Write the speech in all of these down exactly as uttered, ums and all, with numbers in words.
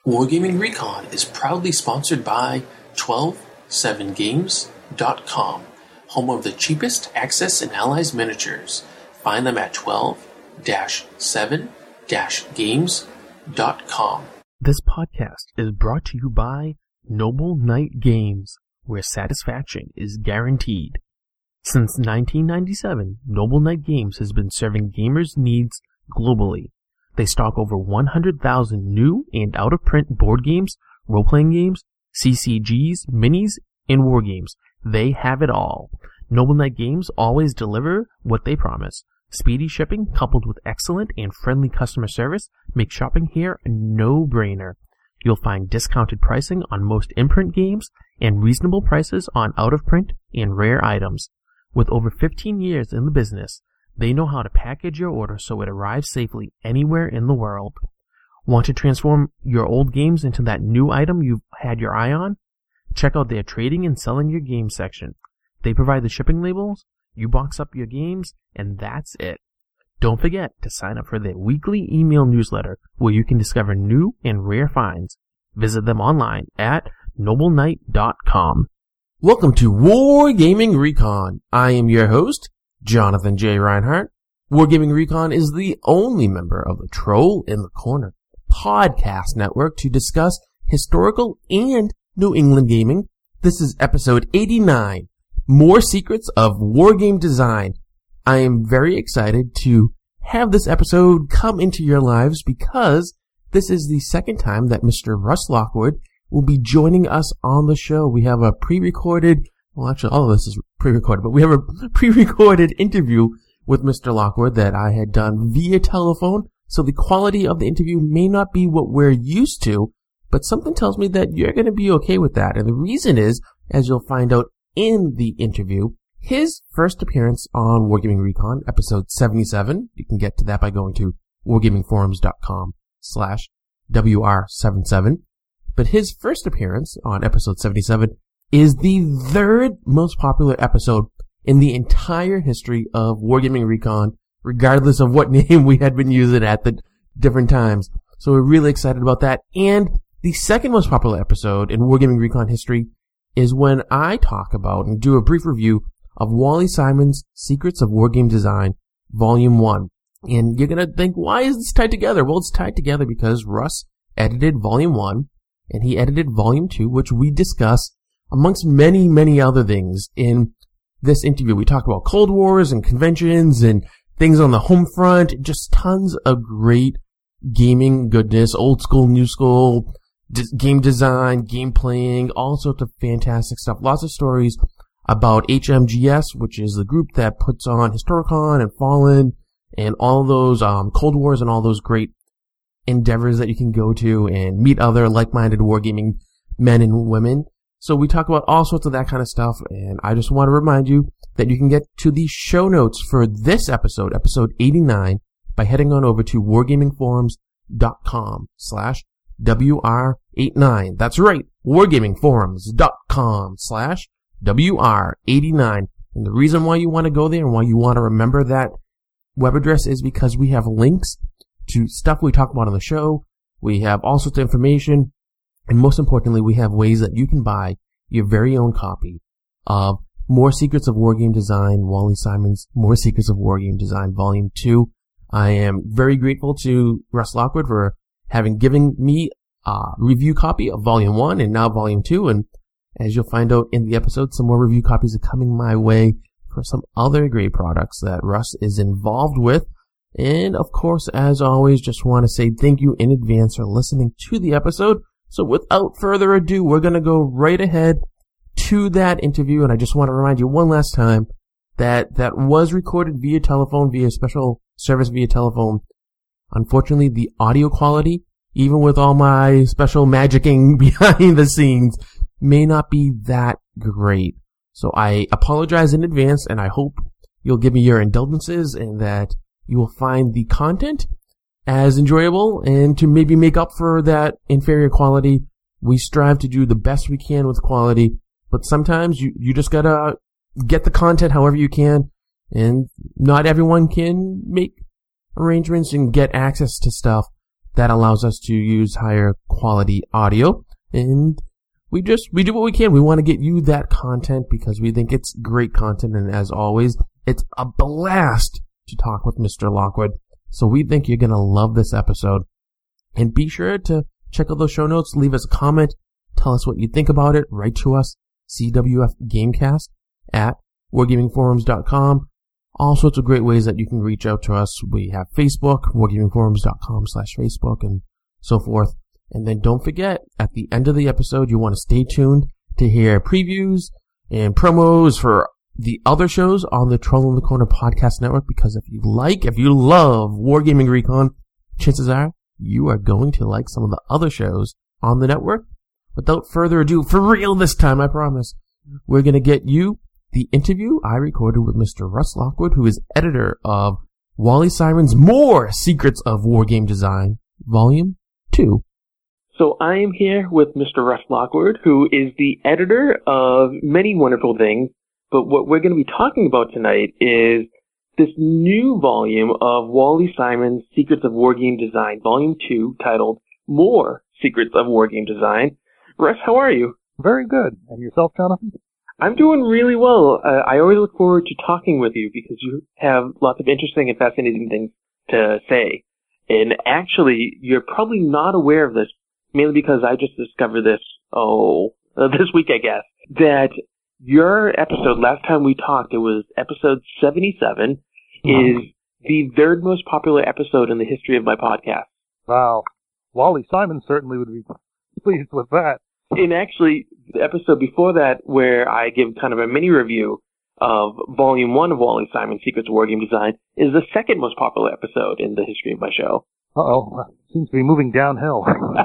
Wargaming Recon is proudly sponsored by twelve seven games dot com, home of the cheapest Axis and Allies miniatures. Find them at twelve seven games dot com. This podcast is brought to you by Noble Knight Games, where satisfaction is guaranteed. Since nineteen ninety-seven, Noble Knight Games has been serving gamers' needs globally. They stock over one hundred thousand new and out-of-print board games, role-playing games, C C Gs, minis, and war games. They have it all. Noble Knight Games always deliver what they promise. Speedy shipping coupled with excellent and friendly customer service make shopping here a no-brainer. You'll find discounted pricing on most imprint games and reasonable prices on out-of-print and rare items. With over fifteen years in the business, they know how to package your order so it arrives safely anywhere in the world. Want to transform your old games into that new item you've had your eye on? Check out their trading and selling your games section. They provide the shipping labels, you box up your games, and that's it. Don't forget to sign up for their weekly email newsletter where you can discover new and rare finds. Visit them online at noble knight dot com. Welcome to Wargaming Recon. I am your host, Jonathan J. Reinhardt. Wargaming Recon is the only member of the Troll in the Corner podcast network to discuss historical and New England gaming. This is episode eighty-nine, More Secrets of Wargame Design. I am very excited to have this episode come into your lives because this is the second time that Mister Russ Lockwood will be joining us on the show. We have a pre-recorded, well actually all of this is pre-recorded, but we have a pre-recorded interview with Mister Lockwood that I had done via telephone, so the quality of the interview may not be what we're used to, but something tells me that you're going to be okay with that. And the reason is, as you'll find out in the interview, his first appearance on Wargaming Recon, episode seventy-seven, you can get to that by going to wargamingforums.com slash WR77. But his first appearance on episode seventy-seven is the third most popular episode in the entire history of Wargaming Recon, regardless of what name we had been using at the different times. So we're really excited about that. And the second most popular episode in Wargaming Recon history is when I talk about and do a brief review of Wally Simon's Secrets of Wargame Design, Volume one. And you're going to think, why is this tied together? Well, it's tied together because Russ edited Volume one, and he edited Volume two, which we discuss amongst many, many other things in this interview. We talk about Cold Wars and conventions and things on the home front, just tons of great gaming goodness, old school, new school, d- game design, game playing, all sorts of fantastic stuff. Lots of stories about H M G S, which is the group that puts on Historicon and Fallen and all those um, Cold Wars and all those great endeavors that you can go to and meet other like-minded wargaming men and women. So we talk about all sorts of that kind of stuff, and I just want to remind you that you can get to the show notes for this episode, episode eighty-nine, by heading on over to wargamingforums.com slash WR89. That's right, wargamingforums.com slash WR89. And the reason why you want to go there and why you want to remember that web address is because we have links to stuff we talk about on the show. We have all sorts of information. And most importantly, we have ways that you can buy your very own copy of More Secrets of Wargame Design, Wally Simon's More Secrets of Wargame Design, Volume two. I am very grateful to Russ Lockwood for having given me a review copy of Volume one and now Volume two. And as you'll find out in the episode, some more review copies are coming my way for some other great products that Russ is involved with. And of course, as always, just want to say thank you in advance for listening to the episode. So without further ado, we're going to go right ahead to that interview. And I just want to remind you one last time that that was recorded via telephone, via special service via telephone. Unfortunately, the audio quality, even with all my special magicking behind the scenes, may not be that great. So I apologize in advance, and I hope you'll give me your indulgences and that you will find the content as enjoyable, and to maybe make up for that inferior quality, we strive to do the best we can with quality, but sometimes you, you just gotta get the content however you can, and not everyone can make arrangements and get access to stuff That allows us to use higher quality audio, and we just, we do what we can. We want to get you that content because we think it's great content, and as always, it's a blast to talk with Mister Lockwood. So we think you're going to love this episode. And be sure to check out those show notes, leave us a comment, tell us what you think about it, write to us, C W F Gamecast at wargaming forums dot com. All sorts of great ways that you can reach out to us. We have Facebook, wargaming forums dot com slash Facebook, and so forth. And then don't forget, at the end of the episode, you want to stay tuned to hear previews and promos for the other shows on the Troll in the Corner podcast network, because if you like, if you love Wargaming Recon, chances are you are going to like some of the other shows on the network. Without further ado, for real this time, I promise, we're going to get you the interview I recorded with Mister Russ Lockwood, who is editor of Wally Simon's More Secrets of Wargame Design, Volume two. So I am here with Mister Russ Lockwood, who is the editor of many wonderful things, but what we're going to be talking about tonight is this new volume of Wally Simon's Secrets of Wargame Design, Volume two, titled More Secrets of Wargame Design. Russ, how are you? Very good. And yourself, Jonathan? I'm doing really well. Uh, I always look forward to talking with you because you have lots of interesting and fascinating things to say. And actually, you're probably not aware of this, mainly because I just discovered this, oh, uh, this week, I guess, that your episode, last time we talked, it was episode seventy-seven, mm-hmm. is the third most popular episode in the history of my podcast. Wow. Wally Simon certainly would be pleased with that. And actually, the episode before that, where I give kind of a mini review of Volume one of Wally Simon's Secrets of Wargame Design, is the second most popular episode in the history of my show. Uh-oh. Seems to be moving downhill.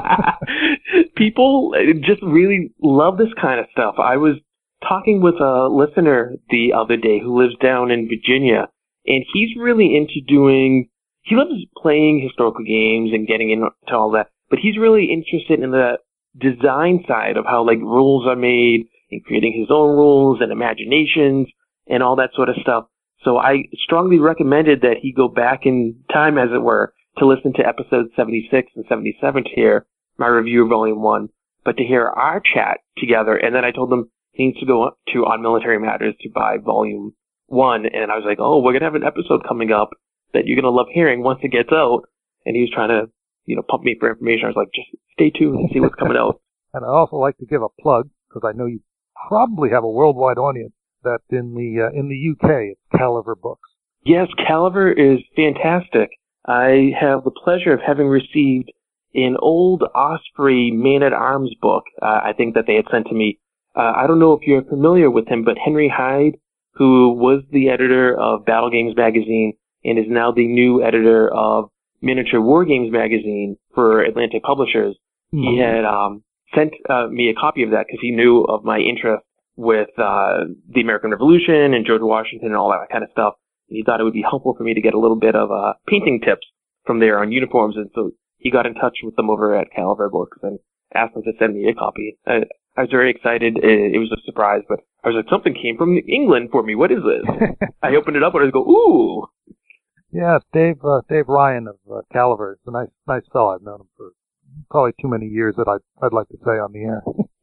People just really love this kind of stuff. I was talking with a listener the other day who lives down in Virginia, and he's really into doing, he loves playing historical games and getting into all that, but he's really interested in the design side of how, like, rules are made and creating his own rules and imaginations and all that sort of stuff. So I strongly recommended that he go back in time, as it were, to listen to episodes seventy-six and seventy-seven to hear my review of Volume one, but to hear our chat together. And then I told him he needs to go to On Military Matters to buy Volume one. And I was like, oh, we're going to have an episode coming up that you're going to love hearing once it gets out. And he was trying to, you know, pump me for information. I was like, just stay tuned and see what's coming out. And I'd also like to give a plug, because I know you probably have a worldwide audience, that in the uh, in the U K, it's Caliver Books. Yes, Caliver is fantastic. I have the pleasure of having received an old Osprey Man-at-Arms book, uh, I think that they had sent to me. Uh, I don't know if you're familiar with him, but Henry Hyde, who was the editor of Battle Games Magazine and is now the new editor of Miniature War Games Magazine for Atlantic Publishers, mm-hmm. he had um, sent uh, me a copy of that because he knew of my interest with uh, the American Revolution and George Washington and all that kind of stuff. He thought it would be helpful for me to get a little bit of uh, painting tips from there on uniforms, and so he got in touch with them over at Caliver Books and asked them to send me a copy. I, I was very excited. It, it was a surprise, but I was like, something came from England for me. What is this? I opened it up and I go, ooh. Yeah, Dave uh, Dave Ryan of uh, Caliver. It's a nice nice fellow. I've known him for probably too many years that I'd, I'd like to say on the air.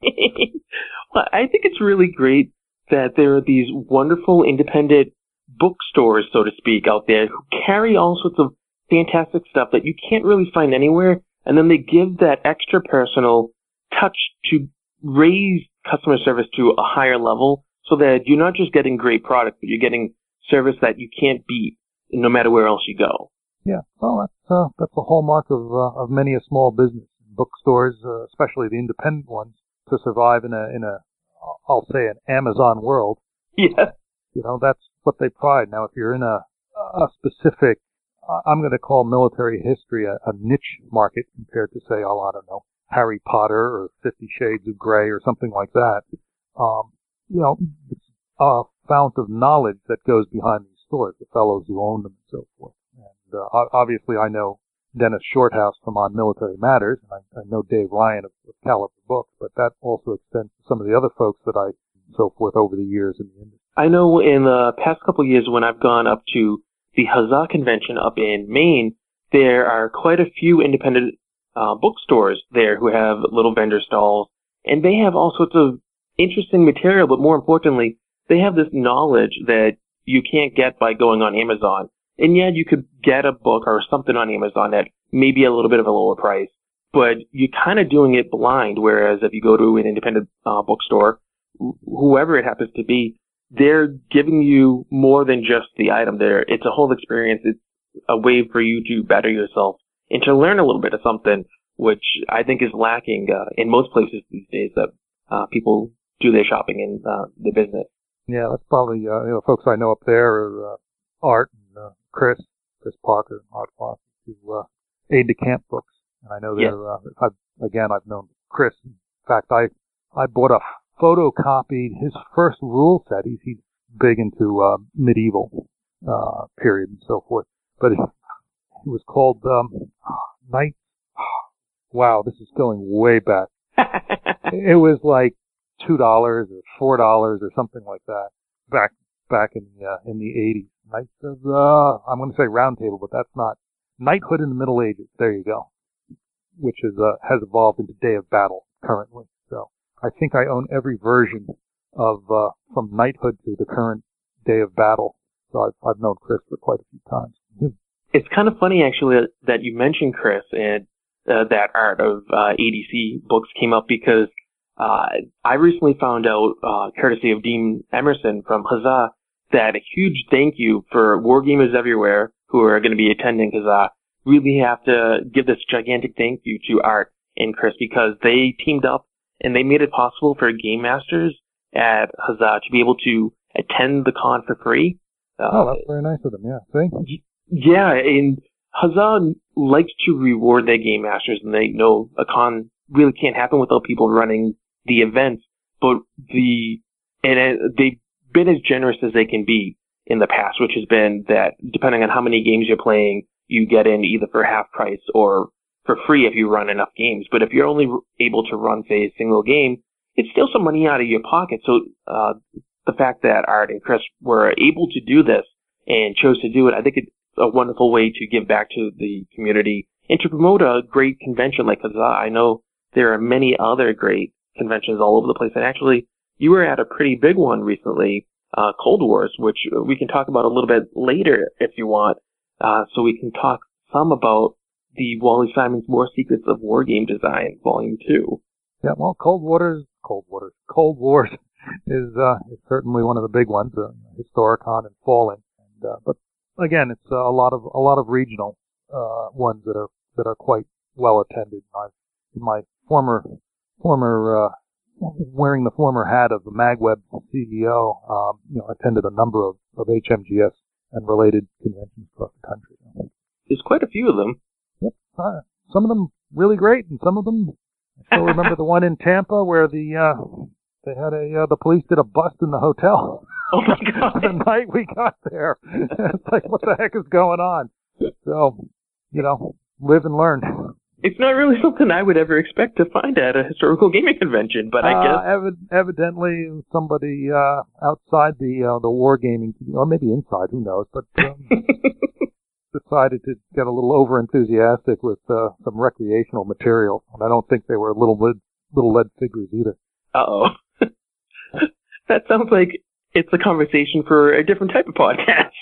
Well, I think it's really great that there are these wonderful independent bookstores, so to speak, out there who carry all sorts of fantastic stuff that you can't really find anywhere, and then they give that extra personal touch to raise customer service to a higher level so that you're not just getting great product, but you're getting service that you can't beat no matter where else you go. Yeah, well, that's, uh, that's a hallmark of, uh, of many a small business. Bookstores, uh, especially the independent ones, to survive in a, in a, I'll say an Amazon world. Yeah. You know, that's what they pride. Now, if you're in a, a specific, I'm going to call military history a, a niche market compared to, say, oh, I don't know, Harry Potter or Fifty Shades of Grey or something like that. Um, you know, it's a fount of knowledge that goes behind these stores, the fellows who own them and so forth. And uh, obviously, I know Dennis Shorthouse from On Military Matters, and I, I know Dave Ryan of, of Caliber Books, but that also extends to some of the other folks that I and so forth over the years in the industry. I know in the past couple of years when I've gone up to the Huzzah Convention up in Maine, there are quite a few independent uh, bookstores there who have little vendor stalls, and they have all sorts of interesting material, but more importantly, they have this knowledge that you can't get by going on Amazon. And yet you could get a book or something on Amazon at maybe a little bit of a lower price, but you're kind of doing it blind, whereas if you go to an independent uh, bookstore, wh- whoever it happens to be, they're giving you more than just the item there. It's a whole experience. It's a way for you to better yourself and to learn a little bit of something, which I think is lacking uh, in most places these days that uh, people do their shopping in uh, the business. Yeah, that's probably, uh, you know, folks I know up there are uh, Art and uh, Chris, Chris Parker, Art Foss, who uh, aide-de-camp books. And I know they're, yeah. uh, I've, again, I've known Chris. In fact, I, I bought a photocopied his first rule set. He's, he's big into uh, medieval uh, period and so forth. But it, it was called um, Knight. Wow, this is going way back. It was like two dollars or four dollars or something like that back back in the uh, in the eighties. Knights of uh, I'm going to say Round Table, but that's not Knighthood in the Middle Ages. There you go, which is uh, has evolved into Day of Battle currently. So I think I own every version of uh, from Knighthood to the current Day of Battle. So I've, I've known Chris for quite a few times. It's kind of funny actually that you mentioned Chris and uh, that Art of uh, A D C books came up because uh, I recently found out, uh, courtesy of Dean Emerson from Huzzah, that a huge thank you for wargamers everywhere who are going to be attending Huzzah. Really have to give this gigantic thank you to Art and Chris because they teamed up and they made it possible for game masters at Huzzah to be able to attend the con for free. Uh, oh, that's very nice of them, yeah. See? Yeah, and Huzzah likes to reward their game masters, and they know a con really can't happen without people running the events, but the, and they've been as generous as they can be in the past, which has been that depending on how many games you're playing, you get in either for half price or for free if you run enough games. But if you're only able to run, say, a single game, it's still some money out of your pocket. So, uh, the fact that Art and Chris were able to do this and chose to do it, I think it's a wonderful way to give back to the community and to promote a great convention like Huzzah. I know there are many other great conventions all over the place. And actually, you were at a pretty big one recently, uh, Cold Wars, which we can talk about a little bit later if you want. Uh, so we can talk some about the Wally Simon's More Secrets of Wargame Design, Volume two. Yeah, well, Cold Waters, Cold Waters, Cold Wars is, uh, is certainly one of the big ones, uh, Historicon and Falling. And, uh, but again, it's uh, a lot of, a lot of regional, uh, ones that are, that are quite well attended. I've, in my former, former, uh, wearing the former hat of the MagWeb C E O, um, you know, attended a number of, of H M G S and related conventions across the country. There's quite a few of them. Yep. Uh, some of them really great, and some of them, I still remember the one in Tampa where the, uh, they had a, uh, the police did a bust in the hotel. Oh my God. The night we got there. It's like, what the heck is going on? So, you know, live and learn. It's not really something I would ever expect to find at a historical gaming convention, but I uh, guess ev- evidently somebody uh, outside the uh, the wargaming, or maybe inside, who knows, but um, decided to get a little over enthusiastic with uh, some recreational material, and I don't think they were little lead, little lead figures either. Uh oh, that sounds like it's a conversation for a different type of podcast.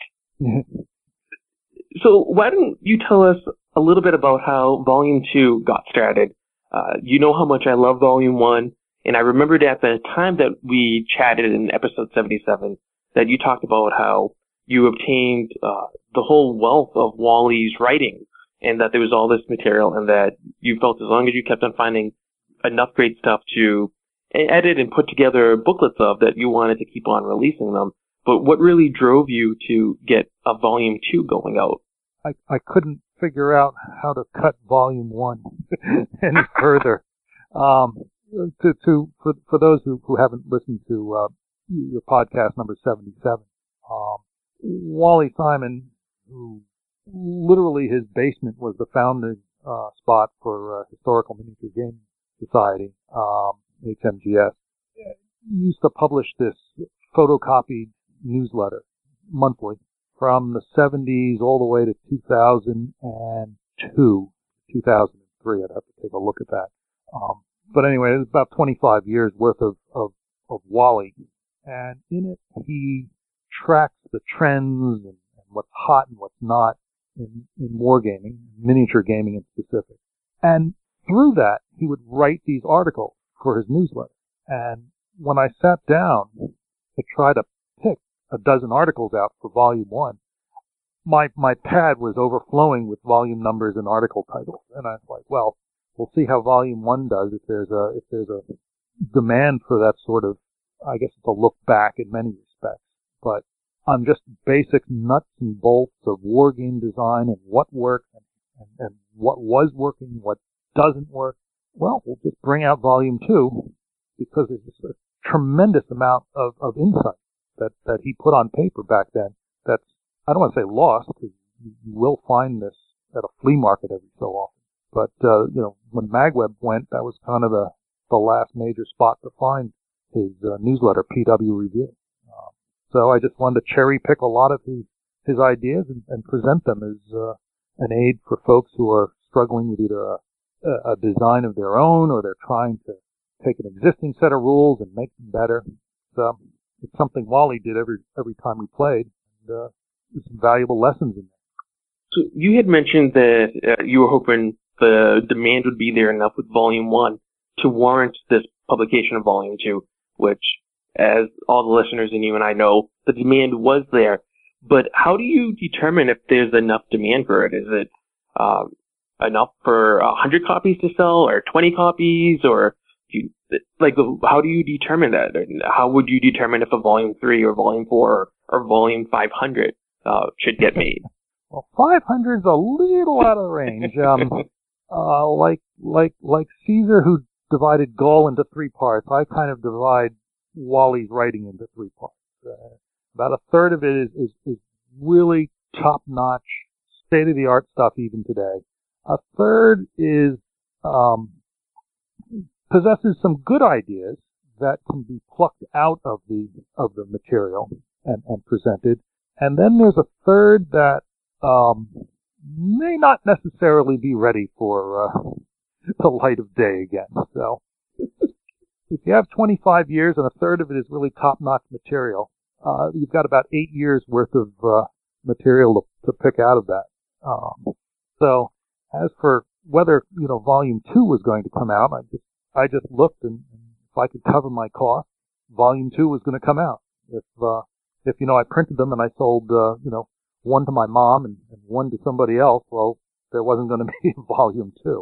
So why don't you tell us a little bit about how Volume two got started? Uh, you know how much I love Volume one, and I remembered at the time that we chatted in episode seventy-seven that you talked about how you obtained uh, the whole wealth of Wally's writing, and that there was all this material, and that you felt as long as you kept on finding enough great stuff to edit and put together booklets of, that you wanted to keep on releasing them. But what really drove you to get a Volume two going out? I, I couldn't figure out how to cut Volume one any further. Um, to, to, for, for those who, who haven't listened to, uh, your podcast number seventy-seven, um, Wally Simon, who literally his basement was the founding, uh, spot for, uh, Historical Miniature Gaming Society, um, H M G S, used to publish this photocopied newsletter monthly from the seventies all the way to two thousand two, two thousand three. I'd have to take a look at that. Um, but anyway, it's about twenty-five years worth of, of, of Wally. And in it, he tracks the trends and, and what's hot and what's not in, in wargaming, miniature gaming in specific. And through that, he would write these articles for his newsletter. And when I sat down to try to pick a dozen articles out for volume one, my my pad was overflowing with volume numbers and article titles. And I was like, well, we'll see how volume one does if there's a if there's a demand for that sort of, I guess it's a look back in many respects. But on just basic nuts and bolts of war game design and what worked and, and, and what was working, what doesn't work, well, we'll just bring out volume two because there's just a tremendous amount of, of insight that, that he put on paper back then that's, I don't want to say lost, because you will find this at a flea market every so often. But, uh, you know, when MagWeb went, that was kind of the, the last major spot to find his uh, newsletter, P W Review. Um, so I just wanted to cherry pick a lot of his, his ideas and, and present them as uh, an aid for folks who are struggling with either a, a design of their own or they're trying to take an existing set of rules and make them better. So it's something Wally did every every time we played. And, uh, there's some valuable lessons in there. So you had mentioned that uh, you were hoping the demand would be there enough with Volume one to warrant this publication of Volume two, which, as all the listeners and you and I know, the demand was there. But how do you determine if there's enough demand for it? Is it um, enough for one hundred copies to sell, or twenty copies, or do you, like how do you determine that? How would you determine if a Volume three or Volume four or, or Volume five hundred uh, should get made? Well, five hundred is a little out of range. Um, uh, like like like Caesar, who divided Gaul into three parts, I kind of divide Wally's writing into three parts. Uh, about a third of it is, is, is really top-notch, state-of-the-art stuff even today. A third is um, possesses some good ideas that can be plucked out of the of the material and, and presented. And then there's a third that um, may not necessarily be ready for uh, the light of day again. So if you have twenty-five years and a third of it is really top-notch material, uh, you've got about eight years worth of uh, material to, to pick out of that. Um, so as for whether, you know, Volume two was going to come out, I just I just looked, and, and if I could cover my costs, Volume two was going to come out. If uh, if you know I printed them and I sold uh, you know one to my mom and, and one to somebody else, well, there wasn't going to be a Volume two.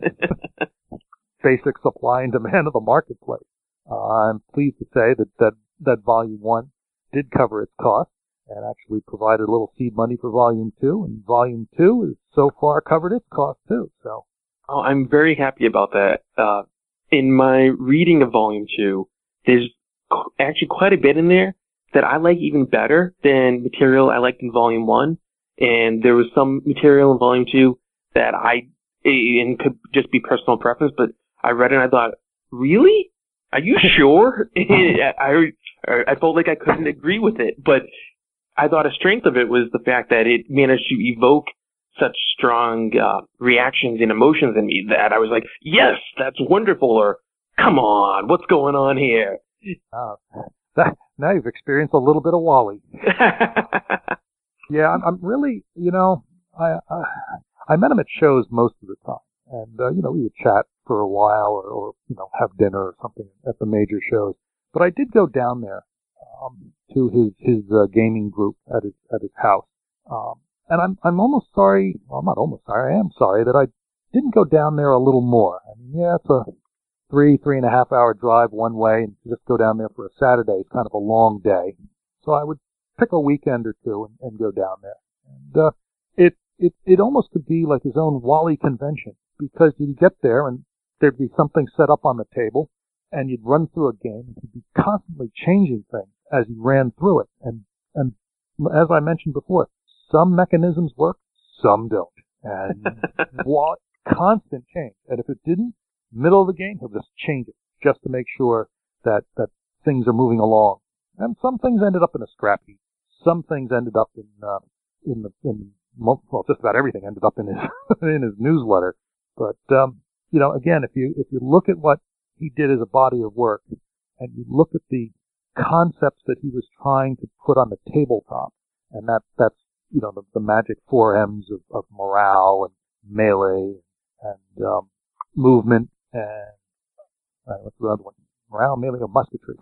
Basic supply and demand of the marketplace. Uh, I'm pleased to say that, that, that Volume one did cover its cost and actually provided a little seed money for Volume two, and Volume two has so far covered its cost too. So, oh, I'm very happy about that. Uh, in my reading of Volume two, there's actually quite a bit in there that I like even better than material I liked in Volume one, and there was some material in Volume two that I, and could just be personal preference, but I read it and I thought, really? Are you sure? I, I felt like I couldn't agree with it, but I thought a strength of it was the fact that it managed to evoke such strong uh, reactions and emotions in me that I was like, yes, that's wonderful, or come on, what's going on here? Uh, that, now you've experienced a little bit of Wally. Yeah, I'm, I'm really, you know, I, I I met him at shows most of the time, and uh, you know, we would chat for a while, or, or you know, have dinner or something at the major shows. But I did go down there um, to his his uh, gaming group at his at his house, um, and I'm I'm almost sorry. Well, I'm not almost sorry. I am sorry that I didn't go down there a little more. I mean, yeah, it's a three three and a half hour drive one way, and to just go down there for a Saturday is kind of a long day. So I would pick a weekend or two and, and go down there, and uh, it. It it almost could be like his own Wally convention, because you'd get there and there'd be something set up on the table, and you'd run through a game, and he'd be constantly changing things as he ran through it. And and as I mentioned before, some mechanisms work, some don't, and Wally, constant change. And if it didn't, middle of the game, he'll just change it just to make sure that that things are moving along. And some things ended up in a scrap heap. Some things ended up in uh, in the in well, just about everything ended up in his in his newsletter. But, um, you know, again, if you, if you look at what he did as a body of work and you look at the concepts that he was trying to put on the tabletop, and that, that's, you know, the, the magic four M's of, of morale and melee and, um, movement and, uh, what's the other one? Morale, melee, or musketry.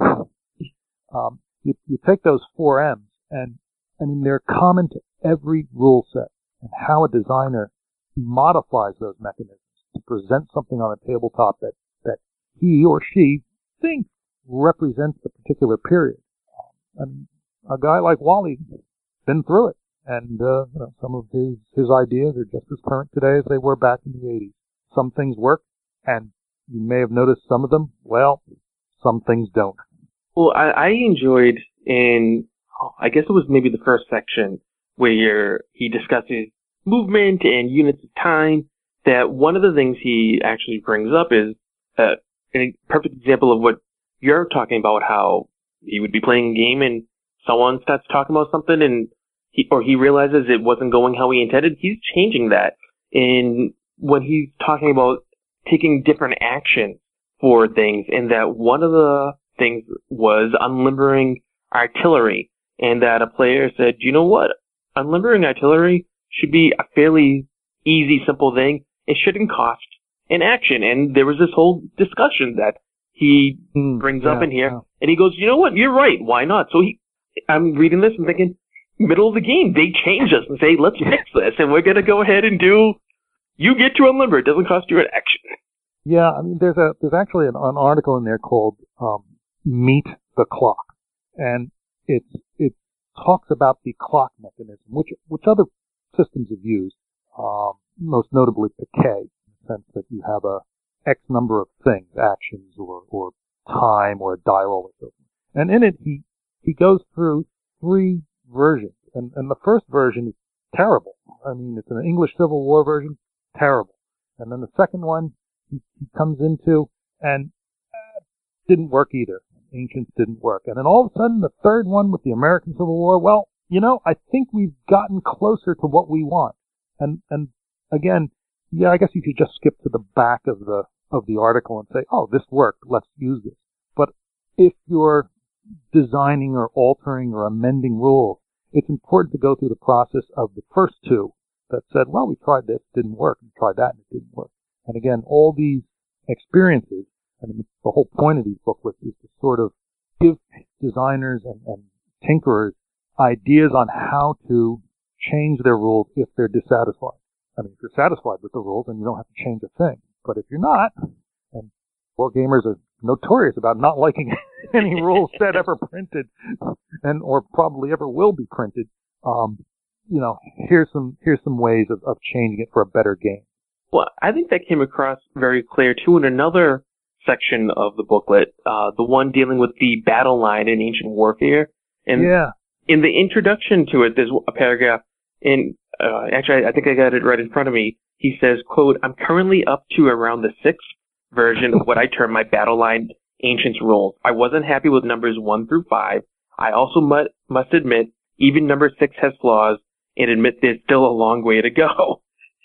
Um, you, you take those four M's and, I mean, they're common to every rule set, and how a designer modifies those mechanisms to present something on a tabletop that, that he or she thinks represents the particular period. Um, I mean, a guy like Wally been through it, and uh, you know, some of his his ideas are just as current today as they were back in the eighties. Some things work, and you may have noticed some of them. Well, some things don't. Well, I, I enjoyed in, I guess it was maybe the first section where he discusses movement and units of time, that one of the things he actually brings up is uh, a perfect example of what you're talking about, how he would be playing a game and someone starts talking about something and he, or he realizes it wasn't going how he intended. He's changing that. And when he's talking about taking different actions for things, and that one of the things was unlimbering artillery, and that a player said, you know what? Unlimbering artillery should be a fairly easy, simple thing. It shouldn't cost an action. And there was this whole discussion that he mm, brings yeah, up in here, yeah. and he goes, you know what? You're right. Why not? So he, I'm reading this and thinking, middle of the game, they change us and say, let's fix this, and we're going to go ahead and do, you get to unlimber. It doesn't cost you an action. Yeah, I mean, there's a there's actually an, an article in there called um, Meet the Clock, and it's it talks about the clock mechanism, which which other systems have used, um, most notably Piquet, in the sense that you have a X number of things, actions or or time or a die roll or so forth. And in it, he he goes through three versions, and and the first version is terrible. I mean, it's an English Civil War version, terrible. And then the second one, he, he comes into, and uh, didn't work either. Ancients didn't work. And then all of a sudden, the third one with the American Civil War, well, you know, I think we've gotten closer to what we want. And, and again, yeah, I guess you could just skip to the back of the, of the article and say, oh, this worked, let's use this. But if you're designing or altering or amending rules, it's important to go through the process of the first two that said, well, we tried this, didn't work, and tried that, and it didn't work. And again, all these experiences, I mean, the whole point of these booklets is to sort of give designers and, and tinkerers ideas on how to change their rules if they're dissatisfied. I mean, if you're satisfied with the rules, then you don't have to change a thing. But if you're not, and board gamers are notorious about not liking any rule set ever printed, and or probably ever will be printed, um, you know, here's some here's some ways of, of changing it for a better game. Well, I think that came across very clear too in another section of the booklet, uh, the one dealing with the battle line in Ancient Warfare. And yeah. in the introduction to it, there's a paragraph. In uh, actually, I think I got it right in front of me. He says, "quote I'm currently up to around the sixth version of what I term my battle line Ancients rules. I wasn't happy with numbers one through five. I also mu- must admit, even number six has flaws, and admit there's still a long way to go."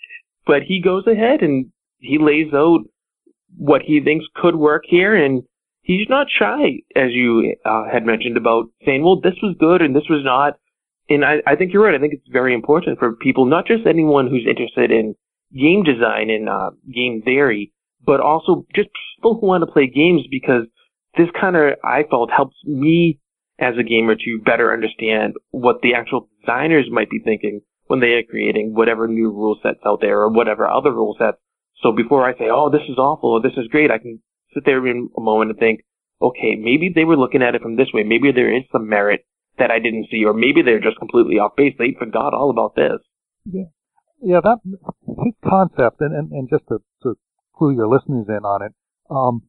But he goes ahead and he lays out what he thinks could work here, and he's not shy, as you uh, had mentioned, about saying, well, this was good and this was not. And I, I think you're right. I think it's very important for people, not just anyone who's interested in game design and uh, game theory, but also just people who want to play games, because this kind of, I felt, helps me as a gamer to better understand what the actual designers might be thinking when they are creating whatever new rule sets out there or whatever other rule sets. So before I say, oh, this is awful or this is great, I can sit there in a moment and think, okay, maybe they were looking at it from this way. Maybe there is some merit that I didn't see, or maybe they're just completely off base. They forgot all about this. Yeah, yeah. That his concept, and, and, and just to, to clue your listeners in on it, um,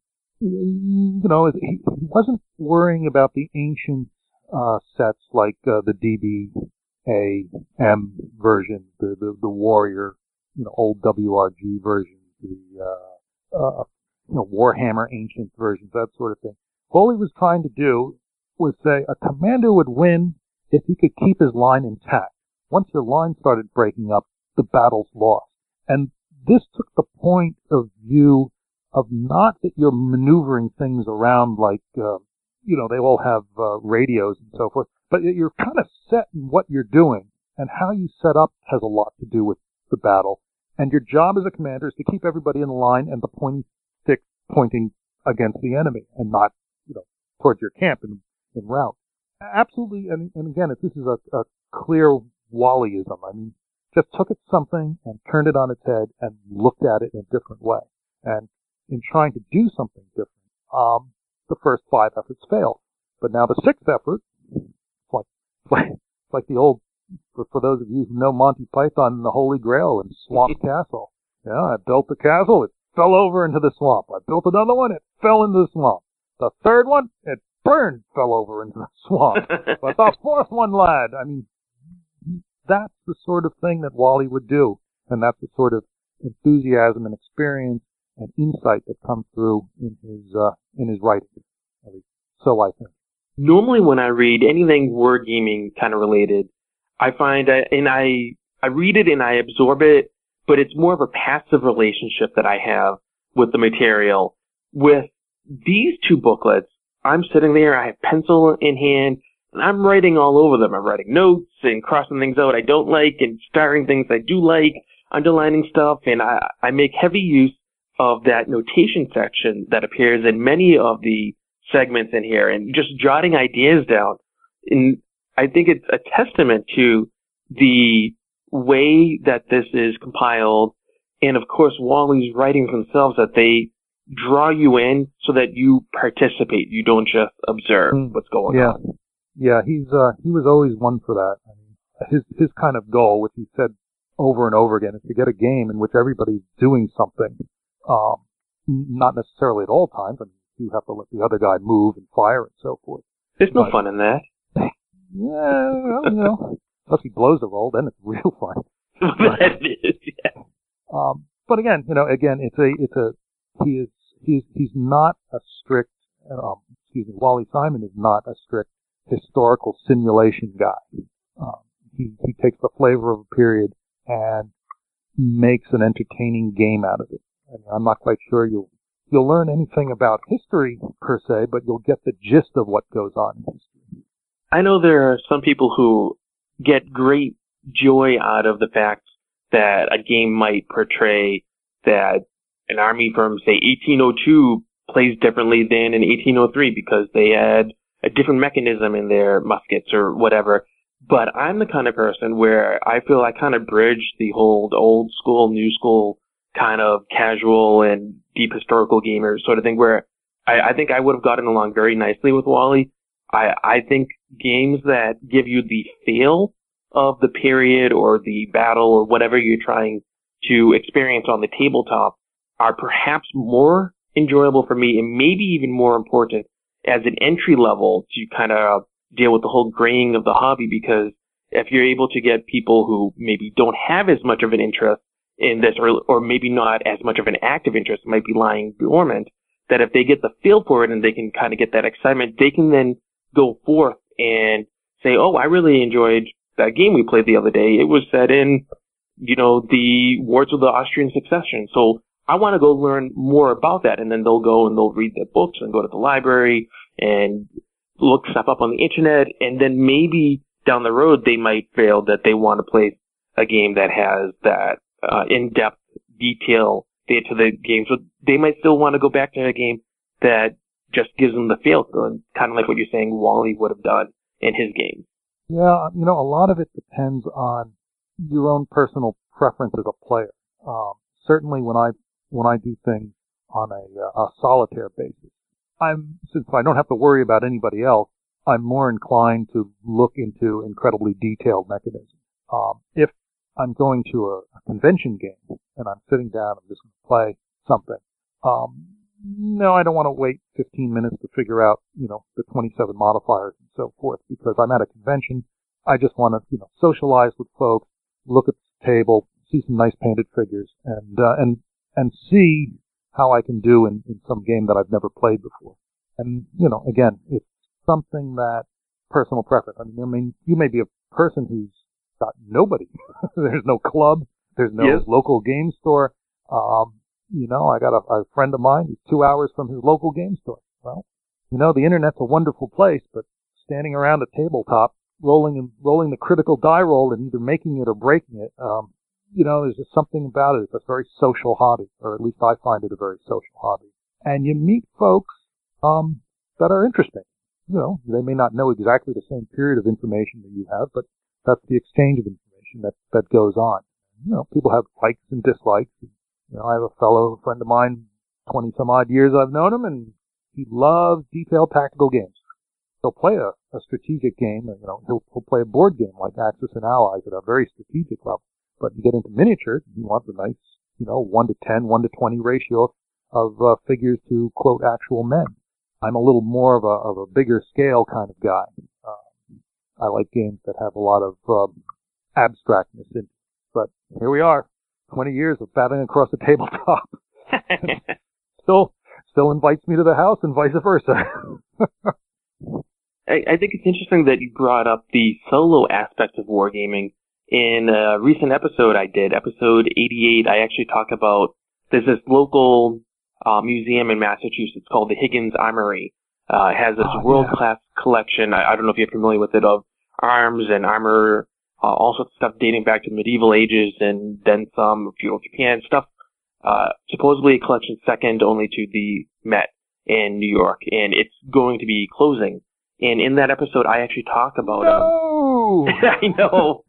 you know, he, he wasn't worrying about the ancient uh, sets like uh, the D B A M version, the, the the Warrior, you know, old W R G versions, the uh, uh, you know, Warhammer Ancient versions, that sort of thing. All he was trying to do was say a commander would win if he could keep his line intact. Once your line started breaking up, the battle's lost. And this took the point of view of not that you're maneuvering things around like, uh, you know, they all have uh, radios and so forth, but you're kind of set in what you're doing, and how you set up has a lot to do with the battle. And your job as a commander is to keep everybody in line and the pointing stick pointing against the enemy and not, you know, towards your camp in, in route. Absolutely, and, and again, if this is a, a clear Wallyism, I mean, just took it something and turned it on its head and looked at it in a different way. And in trying to do something different, um, the first five efforts failed. But now the sixth effort, it's like, it's like, it's like the old, for, for those of you who know Monty Python and the Holy Grail and Swamp Castle. Yeah, I built the castle, it fell over into the swamp. I built another one, it fell into the swamp. The third one, it burned, fell over into the swamp. But the fourth one, lad, I mean, that's the sort of thing that Wally would do. And that's the sort of enthusiasm and experience and insight that comes through in his, uh, in his writing. At least, so I think. Normally when I read anything wargaming kind of related, I find, I, and I, I read it and I absorb it, but it's more of a passive relationship that I have with the material. With these two booklets, I'm sitting there, I have pencil in hand, and I'm writing all over them. I'm writing notes and crossing things out I don't like and starring things I do like, underlining stuff, and I, I make heavy use of that notation section that appears in many of the segments in here and just jotting ideas down. And I think it's a testament to the way that this is compiled, and of course Wally's writings themselves, that they draw you in so that you participate. You don't just observe mm, what's going yeah. on. Yeah, he's uh, he was always one for that. I mean, his his kind of goal, which he said over and over again, is to get a game in which everybody's doing something. Um, not necessarily at all times. I mean, you have to let the other guy move and fire and so forth. There's no but, fun in that. Yeah, well, you know, unless he blows the roll, then it's real fun. That is, yeah. Um, but again, you know, again, it's a, it's a, he is, he's, he's not a strict, um, excuse me, Wally Simon is not a strict historical simulation guy. Um, he, he takes the flavor of a period and makes an entertaining game out of it. I mean, I'm not quite sure you'll, you'll learn anything about history per se, but you'll get the gist of what goes on in history. I know there are some people who get great joy out of the fact that a game might portray that an army from, say, eighteen oh two plays differently than in eighteen oh three because they had a different mechanism in their muskets or whatever. But I'm the kind of person where I feel I kind of bridge the whole old school, new school kind of casual and deep historical gamer sort of thing, where I, I think I would have gotten along very nicely with Wally. I, I think games that give you the feel of the period or the battle or whatever you're trying to experience on the tabletop are perhaps more enjoyable for me, and maybe even more important as an entry level to kind of deal with the whole graying of the hobby, because if you're able to get people who maybe don't have as much of an interest in this, or, or maybe not as much of an active interest, might be lying dormant, that if they get the feel for it and they can kind of get that excitement, they can then go forth and say, oh, I really enjoyed that game we played the other day. It was set in, you know, the Wars of the Austrian Succession. So I want to go learn more about that. And then they'll go and they'll read the books and go to the library and look stuff up on the internet. And then maybe down the road they might feel that they want to play a game that has that uh, in-depth detail to the game. So they might still want to go back to a game that just gives them the feel, kind of like what you're saying Wally would have done in his game. Yeah, you know, a lot of it depends on your own personal preference as a player. Um, certainly when I when I do things on a, a solitaire basis, I'm since I don't have to worry about anybody else, I'm more inclined to look into incredibly detailed mechanisms. Um, if I'm going to a, a convention game and I'm sitting down and just going to play something, um, no, I don't want to wait fifteen minutes to figure out, you know, the twenty-seven modifiers and so forth, because I'm at a convention. I just want to, you know, socialize with folks, look at the table, see some nice painted figures, and uh, and and see how I can do in, in some game that I've never played before. And, you know, again, it's something that personal preference. I mean, I mean, you may be a person who's got nobody. There's no club. There's no yes. local game store. Um, you know, I got a, a friend of mine who's two hours from his local game store. Well, you know, the internet's a wonderful place, but standing around a tabletop, rolling and rolling the critical die roll and either making it or breaking it, um, you know, there's just something about it. It's a very social hobby, or at least I find it a very social hobby. And you meet folks, um, that are interesting. You know, they may not know exactly the same period of information that you have, but that's the exchange of information that, that goes on. You know, people have likes and dislikes. You know, I have a fellow a friend of mine, twenty some odd years I've known him, and he loves detailed tactical games. He'll play a, a strategic game, you know, he'll, he'll play a board game like Axis and Allies at a very strategic level. But you get into miniatures, he wants a nice, you know, one to ten, one to twenty ratio of uh, figures to, quote, actual men. I'm a little more of a, of a bigger scale kind of guy. Uh, I like games that have a lot of um, abstractness in it. But here we are, twenty years of battling across the tabletop. still, still invites me to the house and vice versa. I, I think it's interesting that you brought up the solo aspect of wargaming. In a recent episode I did, episode eighty-eight, I actually talk about, there's this local uh, museum in Massachusetts called the Higgins Armory. Uh, it has this oh, world-class yeah. collection, I, I don't know if you're familiar with it, of arms and armor, uh, all sorts of stuff dating back to medieval ages and then some feudal Japan stuff. Uh, supposedly a collection second only to the Met in New York, and it's going to be closing. And in that episode, I actually talk about no! um, I know.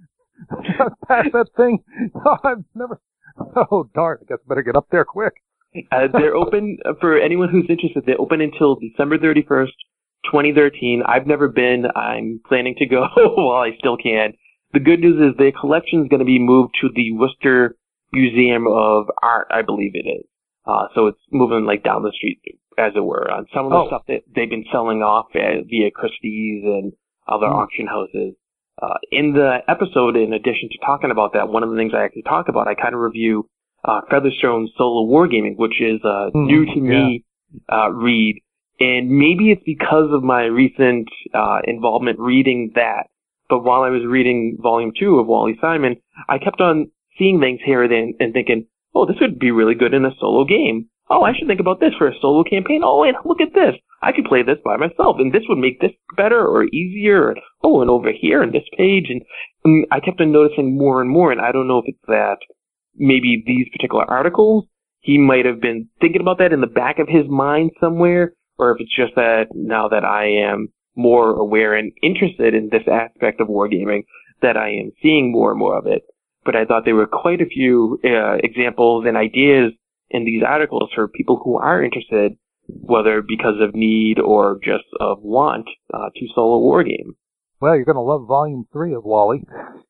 Pass that thing. Oh, I've never. Oh darn! I guess I better get up there quick. uh, they're open for anyone who's interested. They're open until December thirty-first, twenty thirteen. I've never been. I'm planning to go while I still can. The good news is their collection is going to be moved to the Worcester Museum of Art, I believe it is. Uh, so it's moving like down the street, as it were. On some of the oh. stuff that they've been selling off uh, via Christie's and other mm. auction houses. Uh, in the episode, in addition to talking about that, one of the things I actually talk about, I kind of review uh, Featherstone's Solo Wargaming, which is a mm, new to me yeah. uh, read. And maybe it's because of my recent uh, involvement reading that. But while I was reading Volume two of Wally Simon, I kept on seeing things here and then and thinking, oh, this would be really good in a solo game. Oh, I should think about this for a solo campaign. Oh, and look at this. I could play this by myself, and this would make this better or easier. Oh, and over here on this page. And, and I kept on noticing more and more, and I don't know if it's that maybe these particular articles, he might have been thinking about that in the back of his mind somewhere, or if it's just that now that I am more aware and interested in this aspect of wargaming, that I am seeing more and more of it. But I thought there were quite a few uh, examples and ideas in these articles for people who are interested, whether because of need or just of want, uh, to solo wargame. Well, you're going to love Volume three of Wally.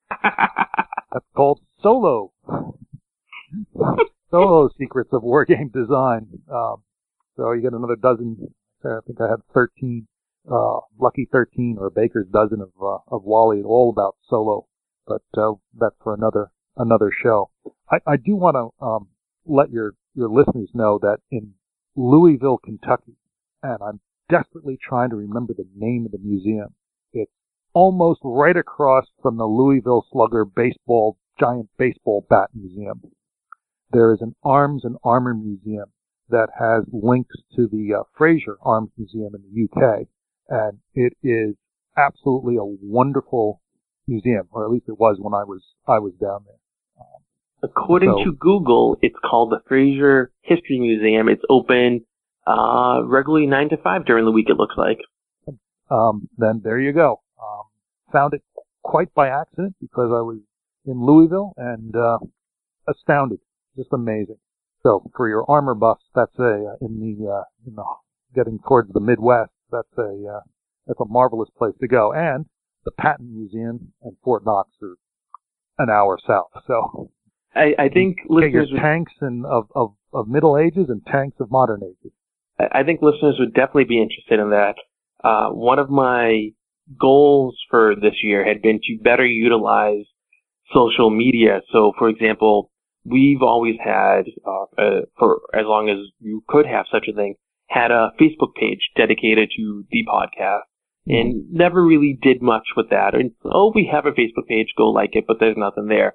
That's called Solo. Solo Secrets of Wargame Design. Um, so you get another dozen, I think I had thirteen, uh, lucky thirteen, or a baker's dozen of, uh, of Wally, all about solo. But, uh, that's for another, another show. I, I do want to, um, let your, your listeners know that in Louisville, Kentucky, and I'm desperately trying to remember the name of the museum. It's almost right across from the Louisville Slugger baseball, giant baseball bat museum. There is an Arms and Armor Museum that has links to the uh, Fraser Arms Museum in the U K, and it is absolutely a wonderful museum, or at least it was when I was I was down there. Um, According so, to Google, it's called the Fraser History Museum. It's open uh, regularly nine to five during the week, it looks like. Um, then there you go. Um, found it quite by accident because I was in Louisville and uh, astounded, just amazing. So for your armor buffs, that's a uh, in the uh, in the getting towards the Midwest. That's a uh, that's a marvelous place to go. And the Patton Museum and Fort Knox are an hour south. So I, I think you listeners get your tanks and of, of of Middle Ages and tanks of modern ages. I, I think listeners would definitely be interested in that. Uh, one of my goals for this year had been to better utilize social media. So, for example, we've always had, uh, uh, for as long as you could have such a thing, had a Facebook page dedicated to the podcast, mm-hmm. and never really did much with that. And, oh, we have a Facebook page, go like it, but there's nothing there.